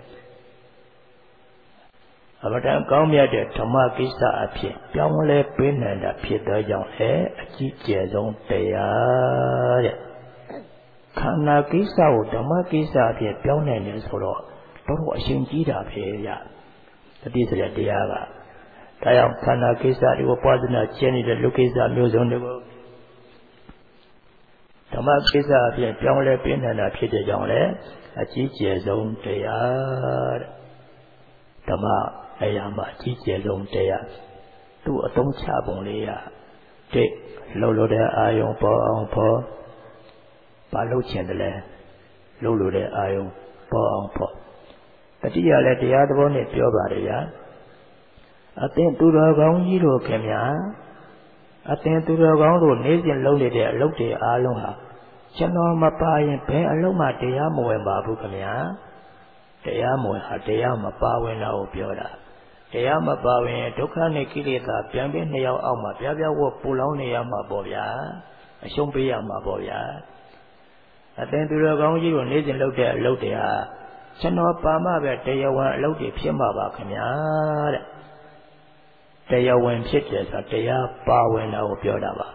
အမတန်ကောင်းမြတ်တဲ့ဓမ္မကိစ္စအဖြစ်ပြောင်းလဲပေးနိုင်တာဖြစ်သောကြောင့်အဲအကြီးကျယ်ဆုံးတရားတဲ့ခန္ဓာကိစ္စကိုဓမ္မကိစ္စအဖြစ်ပြောင်းနိုင်တယ်ဆိုတော့တော်တော်အရှင်ကြီးတာပဲဗျတတိစရတရားကဒါကြောင့်ခန္ဓာကိစ္စတွေကိုပွားစနာကျင့်နေတဲ့လူကိစ္စမျိုးစုံတွေကိုဓမ္မကိစ္စအဖြစ်ပြောင်းလဲပေးနိုင်တာဖြစ်တဲ့ကြောင့်လည်းအကြီးကျယ်ဆုံးတရားတဲ့ဓမ္မအရာမှာအကြီးကျယ်ဆုံးတရားသူ့အသုံးချပုံလေးရတဲ့လှုပ်လို့တဲ့အာယုံပေါ်အောင်ပေါ်ဘာလှုပ်ချင်တယ်လဲလှုပ်လို့တဲ့အာယုံပေါ်အောင်ပေါ်တတိယလည်းတရားသဘောနဲ့ပြောပါတယ်ဗျာအသင်သူတော်ကောင်းကြီးတို့ခင်ဗျာအသင်သူတော်ကောင်းတို့နေ့စဉ်လုပ်နေတဲ့အလုပ်တွေအားလုံးဟာကျွန်တော်မပါရင်ဘယ်အလုပ်မှတရားမဝင်ပါဘူးခင်ဗျာတရားမဝင်ဟာတရားမပါဝင်တာကိုပြောတာတရားမပါဝင်ဒုက္ခနဲ့ကိလေသာပြန်ပြီးနှစ်ယောက်အောက်မှာပြပြဝတ်ပူလောင်နေရမှာပေါ့ဗျာအရှုံးပေးရမှာပေါ့ဗျာအသင်သူတော်ကောင်းကြီးတို့နေ့စဉ်လုပ်တဲ့အလုပ်တွေဟာကျွန်တော်ပါမှပဲတရားဝင်အလုပ်တွေဖြစ်မှာပါခင်ဗျာတဲ့တရားဝင်ဖြစ်တယ်ဆိုတရားပါဝင်တာကိုပြောတာပါ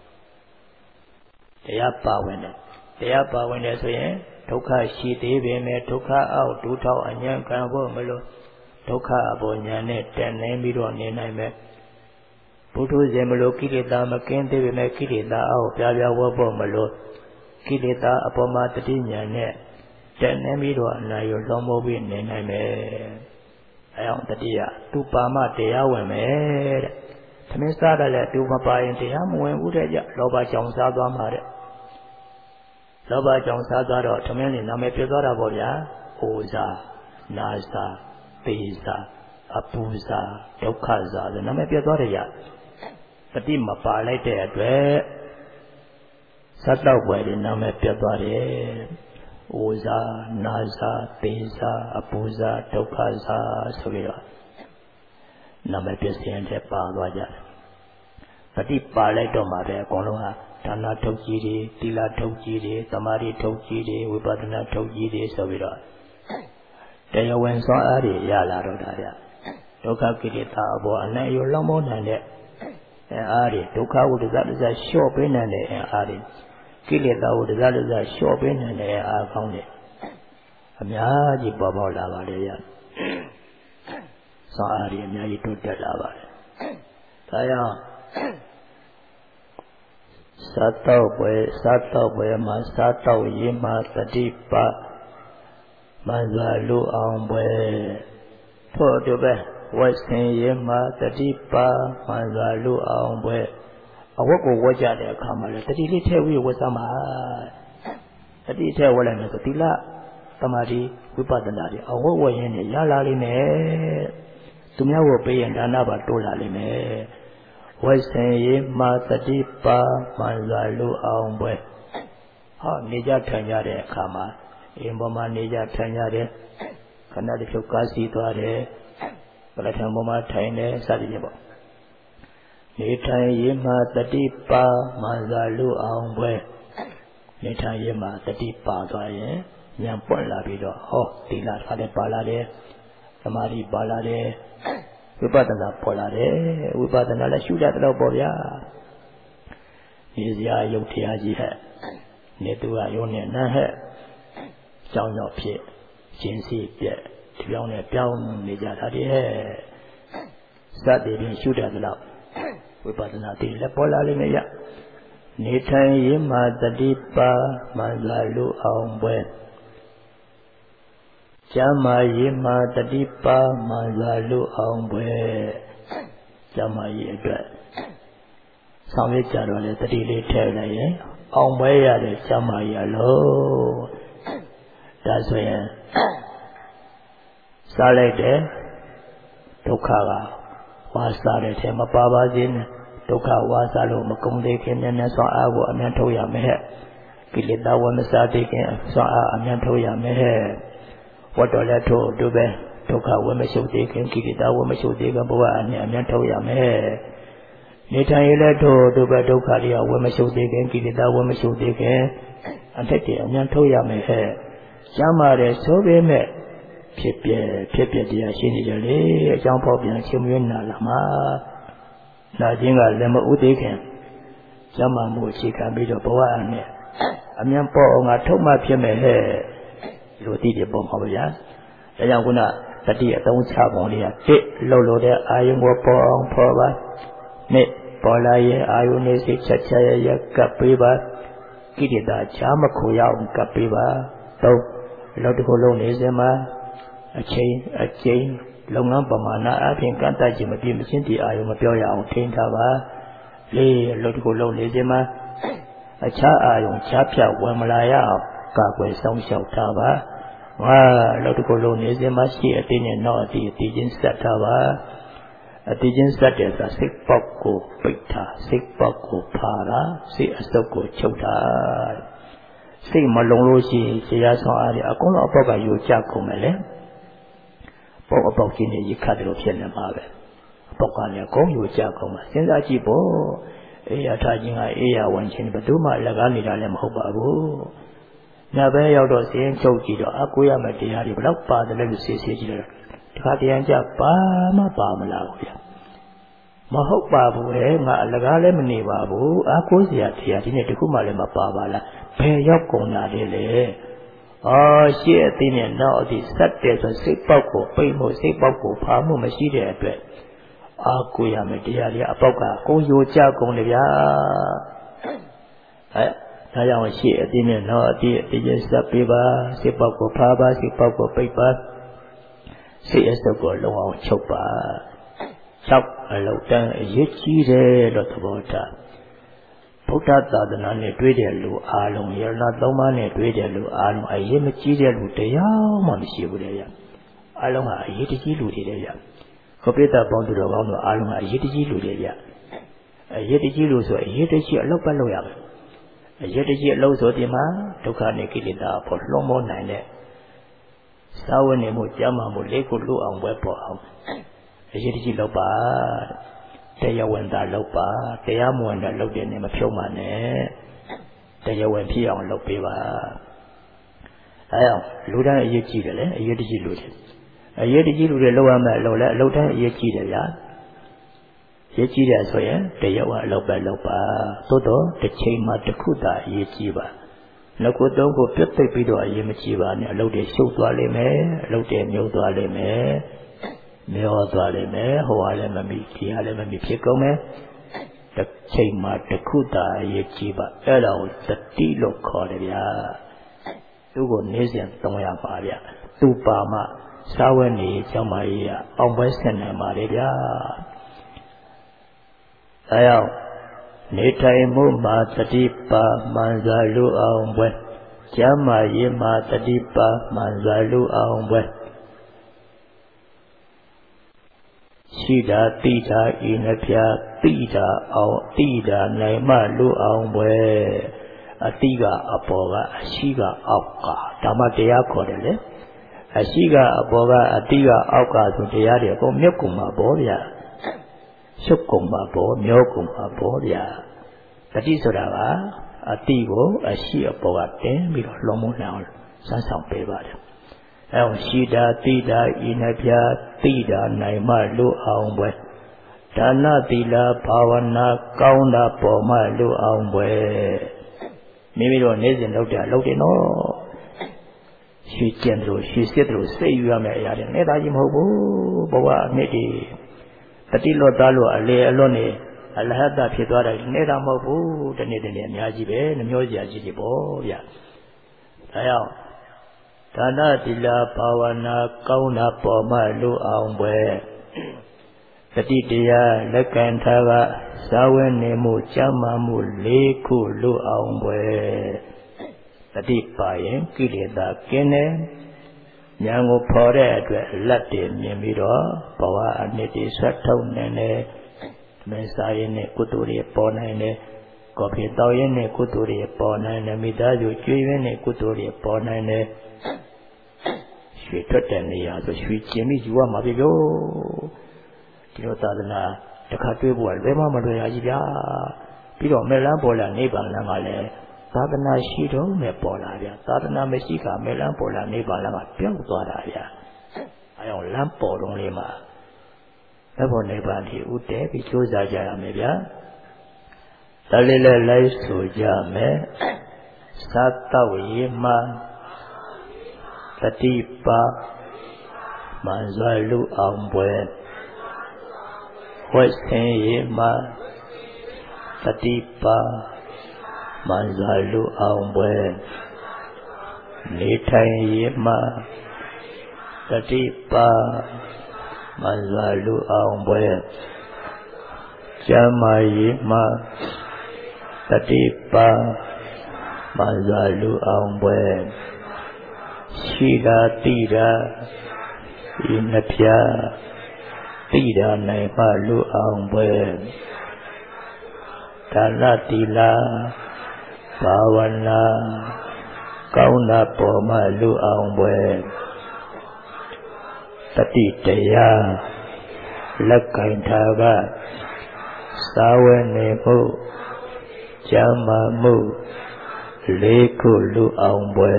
တရားပါဝင်တယ်တရားပါဝင်တယ်ဆိုရင်ဒုက္ခရှိသေးပေမဲ့ဒုက္ခအောက်ဒုထောက်အញ្ញံကံဖို့မလို့ဒုက္ခအပေါ်ညာနဲ့တန်နေပြီးတော့နေနိုင်မယ်ဘုထုဇဉ်မလို့ကိလေသာမကင်းသေးပေမဲ့ကိလေသာအောက်ပြပြဝတ်ဖို့မလို့ကိလေသာအပေါ်မှာတတိညာနဲ့တန်နေပြီးတော့အနာရောလွန်မိုးပြီးနေနိုင်မယ်အဲအောင်တတိယသူပါမတရားဝင်မယ်တဲ့သမင်းစားတယ်လေသူမပါရင်တရားမဝင်ဘူးတဲ့ကြလောဘကြောင့်စားသွားမှာတဲ့လောဘကြောင့်စားသွားတော့သမင်းလေးနာမည်ပြသွားတာပေါ့ဗျာအိုဇာနာဇာသေဇာအပူဇာဒုက္ခဇာဆိုနာမည်ပြသွားတယ်ကြတတိမပါလိုက်တဲ့အတွက်သတ်တော့ွယ်ဒီနာမည်ပြသွားတယ်အိုဇာနာဇာသေဇာအပူဇာဒုက္ခဇာဆိုပြီးတော့နာမည်ပြစင်တဲ့ပါသွားကြတယ်တတိပါလိုက်တော့မှပဲအကုန်လုံးဟာဒါနထုတ်ကြီးတွေသီလထုတ်ကြီးတွေသမာဓိထုတ်ကြီးတွေဝိပဿနာထုတ်ကြီးတွေဆိုပြီးတော့တရားဝင်စွမ်းအားတွေရလာတော့တာဗျဒုက္ခကိလေသာအပေါ်အနံ့ရောလောင်းမောနိုင်တဲ့အားတွေဒုက္ခကိုတစားတစားလျှော့ပေးနိုင်တဲ့အားတွေကိလေသာကိုတစားတစားလျှော့ပေးနိုင်တဲ့အားကောင်းတယ်အများကြီးပေါ်ပေါက်လာပါလေဗျစွမ်းအားတွေအများကြီးတိုးတက်လာပါတယ်ဒါကြောင့်စားတော့ပွဲစားတော့ပွဲမှာစားတော့ရေးမှာတတိပမဇာလူအောင်ပွဲဖို့တူပဲဝတ်ဆင်ရေးမှာတတိပမဇာလူအောင်ပွဲအဝတ်ကိုဝတ်ကြတဲ့အခါမှာလေတတိလေးထဲပြီးဝတ်စမ်းပါတတိထဲဝတ်လိုက်မယ်ဆိုသီလသမာဓိဝိပဿနာတွေအဝတ်ဝတ်ရင်းနဲ့ရလာလိမ့်မယ်သူများကိုပေးရင်ဒါနပါတိုးလာလိမ့်မယ်ဝိဆင်ရေးမှာတတိပါမှန်စွာလူအောင်ပွဲဟောနေကြထိုင်ကြတဲ့အခါမှာအိမ်ပေါ်မှာနေကြထိုင်ကြတယ်ခဏတစ်ဖြုတ်ကားစီးသွားတယ်ပလထံပေါ်မှာထိုင်တယ်စသည်ဖြင့်ပေါ့နေထိုင်ရေးမှာတတိပါမှန်စွာလူအောင်ပွဲနေထိုင်ရေးမှာတတိပါသွားရင်ဉာဏ်ပွက်လာပြီးတော့ဟောသီလထားတယ်ပါလာတယ်သမာဓိပါလာတယ်ဝိပဿနာပေါ်လာတယ်ဝိပဿနာလည်းရှုတတ်တော့ပေါ့ဗျာဒီစရာယုတ်တရားကြီးဟဲ့နေသူကယုံနဲ့နတ်ဟဲ့ကြောင်းရောက်ဖြစ်ရှင်စီပြက်ဒီပြောင်းနဲ့ပြောင်းနေကြတာတည်းဟဲ့စသည်ဖြင့်ရှုတတ်တော့ဝိပဿနာတည်းလည်းပေါ်လာလိမ့်မယ်ဗျနေထိုင်ရေးမှာတတိပါမှန်လာလူအောင်ပွဲ Jama yima tadipa manzalu aungwe Jama yidwa Sami jaro le tadili tela ye Aungwe ya le jama yalo Da soyen Sale de Dukha ga Wasa le te mapaba zin Dukha wasa lo makumde ke Nene so ago amyan thau ya mehe Kilita wa masade ke So a amyan thau ya mehe What do I do? Do be Dukha wa masode ke Kilita wa masode ke Bawa ane amyan thau ya mehe Nita ile do Do be Dukha liya wa masode ke Kilita wa masode ke Antete amyan thau ya mehe Jama re so be me ဖြစ်ပြဖြစ်ပြတရားရှိနေကြလေအကြောင်းပေါက်ပြန်ချင်းမြွန်းနာလာမှာနာခြင်းကလည်းမဥသေးခင်ကျမ်းမာမှုအခြေခံပြီးတော့ဘဝနဲ့အမြန်ပေါ်အောင်ကထုတ်မှဖြစ်မယ်ဟဲ့လူတိတွေပေါ်မှာပါဗျာဒါကြောင့်ခုနတတိအသုံးချပုံလေးကတစ်လှုပ်လို့တဲ့အာယုံကိုပေါ်အောင်ဖော်ပါနှစ်ပေါ်လာရဲ့အာယုံနဲ့စိတ်ချက်ချက်ရကပ်ပေးပါကိရိတာချာမခိုရအောင်ကပ်ပေးပါသုံးလောက်တခုလုံးနေစမှာအချိန်အကျဉ်းလုပ်ငန်းပမာဏအပြင်ကန့်တတ်ခြင်းမပြည့်မချင်းဒီအာယုံမပြောရအောင်ထိန်းထားပါလေးလုပ်တခုလုံးနေစမှာအခြားအာယုံချားဖြတ်ဝင်မလာရအောင်ကာကွယ်ဆောင်ရှောက်ထားပါငါလုပ်တခုလုံးနေစမှာရှိအတင်းနဲ့နောက်အတီးအတီးချင်းဆက်ထားပါအတီးချင်းဆက်တဲ့ဆိုစိတ်ပေါက်ကိုပိတ်ထားစိတ်ပေါက်ကိုဖာတာစိတ်အစုပ်ကိုချုပ်ထားစိတ်မလုံလို့ရှိရင်ဆရာဆောင်အားအကုန်လုံးအပေါက်ကယူကြကုန်မယ်လေပေါက်အပေါက်ကြီးနဲ့ရခတ်တယ်လို့ဖြစ်နေမှာပဲအပေါက်ကလည်းကုန်းယူကြကုန်မှာစဉ်းစားကြည့်ဖို့အေးရထားခြင်းကအေးရဝင်ခြင်းဘယ်သူမှလက်ကားနေတာလည်းမဟုတ်ပါဘူးညဘဲရောက်တော့စင်းချုပ်ကြည့်တော့အကူရမယ့်တရားတွေဘယ်တော့ပါတယ်လဲလို့စစ်စစ်ကြည့်တော့ဒီခါတရားကြပါမှပါမလားဗျာမဟုတ်ပါဘူးလေငါအလကားလည်းမနေပါဘူးအကူစရာတရားဒီနေ့တခုမှလည်းမပါပါလားဘယ်ရောက်ကုန်တာလဲလေအော်ရှေ့အသိနဲ့နောက်အသိဆက်တယ်ဆိုစိတ်ပေါက်ကိုပိတ်မှုစိတ်ပေါက်ကိုဖာမှုမရှိတဲ့အတွက်အာကိုရမယ်တရားတွေအပေါက်ကကိုယိုကြကုန်တယ်ဗျာအဲဒါကြောင့်ရှေ့အသိနဲ့နောက်အသိအသိချင်းဆက်ပေးပါစိတ်ပေါက်ကိုဖာပါစိတ်ပေါက်ကိုပိတ်ပါစိတ်အစုပ်ကိုလုံအောင်ချုပ်ပါ၆အလောက်တန်းအရေးကြီးတယ်လို့သဘောထားဗုဒ္ဓသာသနာနဲ့တွေ့တဲ့လူအားလုံးယရဏသုံးပါးနဲ့တွေ့တဲ့လူအားလုံးအရေးမကြီးတဲ့လူတရားမှမရှိဘူးလေဗျအားလုံးကအရေးတကြီးလူတွေလေဗျခပိတ္တပေါင်းသူတော်ကောင်းတို့အားလုံးကအရေးတကြီးလူတွေဗျအရေးတကြီးလူဆိုအရေးတကြီးအလောက်ပတ်လို့ရမယ်အရေးတကြီးအလောက်ဆိုဒီမှာဒုက္ခနဲ့ကိလေသာပေါ်လွှမ်းမိုးနိုင်တဲ့သာဝနေမှုကြမ်းမှမှုလေးခုလူအောင်ပွဲပေါ်အောင်အရေးတကြီးလောက်ပါတရားဝင်တာလုပ်ပါတရားမဝင်တာလုပ်တဲ့နေမဖြုံးပါနဲ့တရားဝင်ဖြစ်အောင်လုပ်ပေးပါအဲအောင်လူတိုင်းအရေးကြီးတယ်လေအရေးတကြီးလူတွေအရေးတကြီးလူတွေလုပ်ရမယ်လို့လဲအလုပ်တိုင်းအရေးကြီးတယ်ဗျာရေးကြီးတယ်ဆိုရင်တရားဝင်အလုပ်ပဲလုပ်ပါသို့တော့တစ်ချိန်မှာတစ်ခုသာအရေးကြီးပါနောက်ကိုသုံးကိုပြတ်သိပ်ပြီးတော့အရေးမကြီးပါနဲ့အလုပ်တွေရှုပ်သွားလိမ့်မယ်အလုပ်တွေမြုပ်သွားလိမ့်မယ်မျောသွားလိမ့်မယ်ဟိုကလည်းမမီဒီကလည်းမမီဖြစ်ကုန်မယ်တစ်ချိန်မှာတစ်ခုသာအရေးကြီးပါအဲ့ဒါကိုသတိလို့ခေါ်တယ်ဗျာသူ့ကိုနေစဉ်သုံးရပါဗျာသူ့ပါမှစာဝတ်နေကျောင်းမကြီးကအောင်ပွဲဆက်နေပါလေဗျာအဲရောက်နေထိုင်မှုမှာတတိပါမှန်စွာလူအောင်ပွဲကျမ်းမာရေးမှာတတိပါမှန်စွာလူအောင်ပွဲရှိတာတိတာဤနှပြတိတာအောင်တိတာနိုင်မှလူအောင်ပဲအတိကအပေါ်ကအရှိကအောက်ကဒါမှတရားခေါ်တယ်လေအရှိကအပေါ်ကအတိကအောက်ကဆိုတရားတွေအကုန်မြုပ်ကုန်မှာပေါ့ဗျာရှုပ်ကုန်မှာပေါ့မျောကုန်မှာပေါ့ဗျာတတိဆိုတာကအတိကိုအရှိအပေါ်ကတင်ပြီးတော့လွန်မိုးနိုင်အောင်စမ်းဆောင်ပေးပါတယ်အဲရှိတာတိတာဤနှပြတိတာနိုင်မှလူအောင်ပွဲဒါနသီလဘာဝနာကောင်းတာပေါ်မှလူအောင်ပွဲမိမိတို့နေ့စဉ်လုပ်တဲ့အလုပ်တွေနော်ရှင်းကျင်တယ်လို့ရှင်းစစ်တယ်လို့စိတ်ယူရမယ့်အရာတွေနဲ့တာကြီးမဟုတ်ဘူးဘဝအနှစ်တွေတတိလွတ်သားလို့အလေအလွတ်နေအလဟတဖြစ်သွားတယ်နေတာမဟုတ်ဘူးဒီနေ့တည်းအများကြီးပဲနှမျောစရာကြီးတွေပေါ့ဗျာဒါကြောင့်ဒါနသီလဘာဝနာကောင်းတာပေါ်မှလိုအောင်ပဲတတိတရားလက်ကံထားကဇာဝေနေမှုကြမ်းမာမှုလေးခုလိုအောင်ပဲတတိပါရင်ကိလေသာကင်းတယ်ဉာဏ်ကိုဖော်တဲ့အတွက်လက်တည်မြင်ပြီးတော့ဘဝအနှစ်တည်ဆွတ်ထုတ်နိုင်တယ်မင်းစားရင်နဲ့ကုသိုလ်တွေပေါ်နိုင်တယ်ကော်ဖီတောက်ရင်နဲ့ကုသိုလ်တွေပေါ်နိုင်တယ်မိသားစုကျွေးရင်းနဲ့ကုသိုလ်တွေပေါ်နိုင်တယ်ရွှေထွက်တဲ့နေရာဆိုရွှေကျင်ပြီးယူရမှာပြီလို့ဒီလိုသာသနာတစ်ခါတွေးဖို့လည်းမမလွယ်ရကြီးဗျာပြီးတော့မေလန်းပေါ်လာနိဗ္ဗာန်လမ်းကလည်းသာသနာရှိတော့နဲ့ပေါ်လာဗျာသာသနာမရှိကမေလန်းပေါ်လာနိဗ္ဗာန်လမ်းကပြောင်းသွားတာဗျာအဲအောင်လမ်းပေါ်တော့လေးမှာအဘောနိဗ္ဗာန်ဒီဥတည်ပြီးကြိုးစားကြရမယ်ဗျာဒါလေးလည်းလိုက်ဆိုကြမယ်သာတောရေမှာတတိပါမန်စွာလူအောင်ပွဲဝတ်ဆင်းရေမှာတတိပါမန်စွာလူအောင်ပွဲနေထိုင်ရေမှာတတိပါမန်စွာလူအောင်ပွဲကျမ်းမာရေမှာတတိပါမန်စွာလူအောင်ပွဲရှိတာတိတာဤနှပြတိတာနိုင်မှလူအောင်ပွဲဒါနတိလာဘာဝနာကောင်းတာပေါ်မှလူအောင်ပွဲတတိတရားလက်ကင်ထားကသာဝေနေမှုကျမ်းမာမှုလေးခုလူအောင်ပွဲ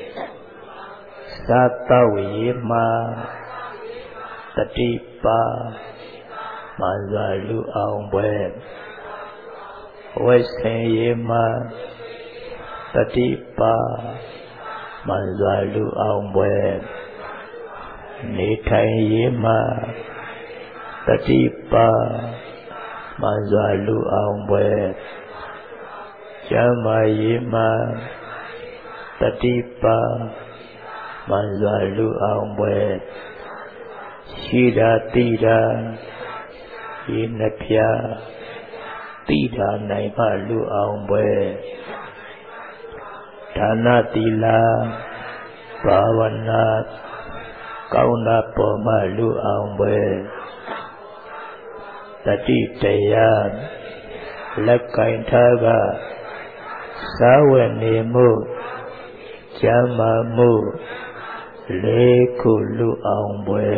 သာတောရေမှာတတိပါမန်စွာလူအောင်ပွဲဝိဆင်ရေမှာတတိပါမန်စွာလူအောင်ပွဲနေထိုင်ရေမှာတတိပါမန်စွာလူအောင်ပွဲကျမ်းမာရေမှာတတိပါမန်စွာလူအောင်ပွဲရှိတာတိတာဤနှပြတိတာနိုင်မှလူအောင်ပွဲဒါနသီလဘာဝနာကောင်းတာပေါ်မှလူအောင်ပွဲတတိတရားလက်ကင်ထားကသာဝေနေမှုကျမ်းမာမှုလေးခုလူအောင်ပွဲ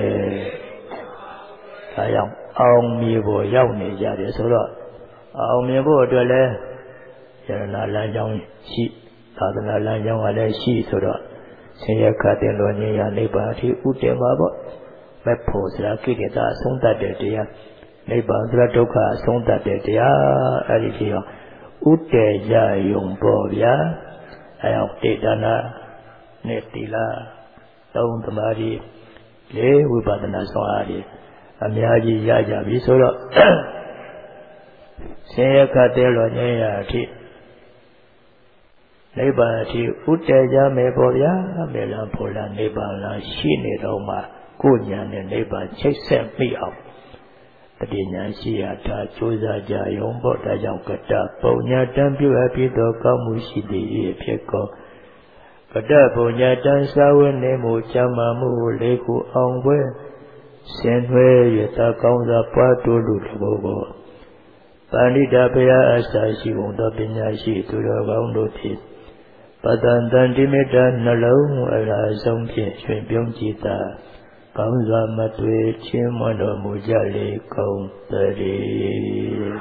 ဒါကြောင့်အောင်မြေပေါ်ရောက်နေကြတယ်ဆိုတော့အောင်မြင်ဖို့အတွက်လည်းယရနာလမ်းကြောင်းရှိသာသနာလမ်းကြောင်းကလည်းရှိဆိုတော့ဆင်းရဲခတ်တဲ့လောညင်ရနိဗ္ဗာန်အထိဥတည်ပါပေါ့မဲ့ဖို့ဆိုတာကိလေသာအဆုံးသတ်တဲ့တရားနိဗ္ဗာန်ဆိုတာဒုက္ခအဆုံးသတ်တဲ့တရားအဲ့ဒီဖြစ်အောင်ဥတည်ကြယုံပေါ်ဗျာအဲအောင်တေတနာနဲ့တိလာသုံးသမာဓိလေးဝိပဿနာဆောင်အားဖြင့်အများကြီးရကြပြီဆိုတော့ဆင်းရဲခတ်တဲ့လောညင်ရအထိနိဗ္ဗာန်အထိဥတည်ကြမယ်ပေါ့ဗျာမေလံဖို့လာနိဗ္ဗာန်လာရှိနေတော့မှကိုယ်ဉာဏ်နဲ့နိဗ္ဗာန်ချိတ်ဆက်မိအောင်တတိညာရှိရတာကြိုးစားကြယုံပေါ့ဒါကြောင့်ကတပုံညာတံပြုအပ်ပြီးတော့ကောင်းမှုရှိသည်ဖြစ်ကောကတပုံညာတံစာဝတ်နေမှုချမ်းသာမှုလေးခုအောင်ပွဲဆင်နွှဲရတာကောင်းစွာပွားတိုးလူတဘောဘောပန္တိတာဘုရားအစာရှိပုံသောပညာရှိသူတော်ကောင်းတို့ဖြင့်ပတန်တန်တိမေတ္တာနှလုံးအရာဆုံးဖြင့်ရွှင်ပြုံးကြည်သာကောင်းစွာမတွေ့ချင်းမွန်တော်မူကြလေကုန်သတည်း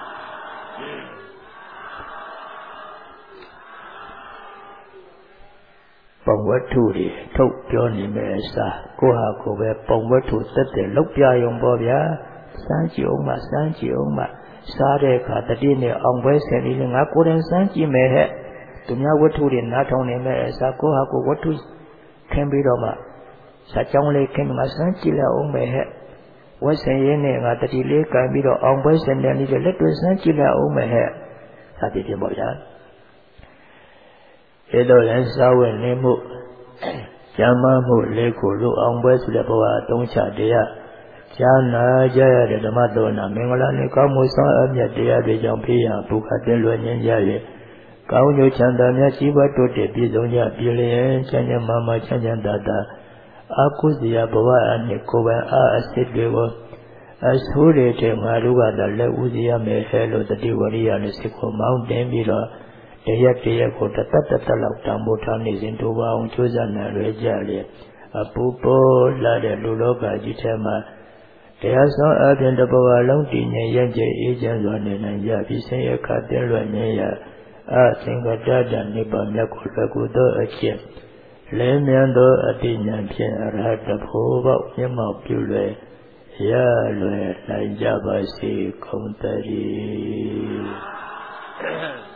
ပုံဝတ္ထုတွေထုတ်ပြောနေမယ်အစားကိုဟာကိုပဲပုံဝတ္ထုသက်သက်လောက်ပြရုံပေါ့ဗျာစမ်းကြည့်အောင်မစမ်းကြည့်အောင်မစားတဲ့အခါတတိနဲ့အောင်ပွဲဆင်ပြီးငါကိုယ်တိုင်စမ်းကြည့်မယ်ဟဲ့သူများဝတ္ထုတွေနားထောင်နေမယ်အစားကိုဟာကိုဝတ္ထုခင်းပြီးတော့မှစာကြောင်းလေးခင်းငါစမ်းကြည့်လိုက်အောင်မယ်ဟဲ့ဝတ်ဆင်ရင်းနဲ့ငါတတိလေးကန်ပြီးတော့အောင်ပွဲဆင်တယ်လေးလက်တွေ့စမ်းကြည့်လိုက်အောင်မယ်ဟဲ့သာပြည့်ပေါ့ဗျာအဲတော့လည်းစာဝတ်နေမှုကျမ်းမာမှုလေးခုလူအောင်ပွဲဆိုတဲ့ဘဝအသုံးချတရားဉာဏ်နာကြရတဲ့ဓမ္မတော်နာမင်္ဂလာနှင့်ကောင်းမှုဆောင်အပ်မြတ်တရားတွေကြောင့်ဖေးရဘုခတင်လွယ်ခြင်းကြ၍ကောင်းကျိုးချမ်းသာများရှိပွားတိုးတက်ပြည့်စုံကြပြည်လျင်ချမ်းချမ်းမာမာချမ်းချမ်းသာသာအာကုသရာဘဝအနှင့်ကိုယ်ပိုင်အားအစစ်တွေကိုအဆိုးတွေထဲငါတို့ကသာလက်ဦးစီရမယ်ဟဲ့လို့တတိဝရိယနဲ့စိတ်ကိုမောင်းတင်ပြီးတော့တရက်တရက်ကိုတတ်တတ်တတ်လောက်တံမိုးထားနေစဉ်တို့ပါအောင်ကြိုးစားနိုင်ရကြလေအပူပေါ်လာတဲ့လူလောကကြီးထဲမှာတရားဆောင်အပြင်တဘဝလုံးတည်ငြိမ်ရကြအေးချမ်းစွာနေနိုင်ကြပြီးဆင်းရဲခတ်တဲ့လွတ်နေရအသင်္ကတတနိဗ္ဗာန်မြတ်ကိုလွယ်ကူသောအချက်လဲမြန်သောအတိညာဖြင့်အရဟတဖို့ပေါမျက်မှောက်ပြုလွယ်ရလွယ်နိုင်ကြပါစေကုန်သတည်း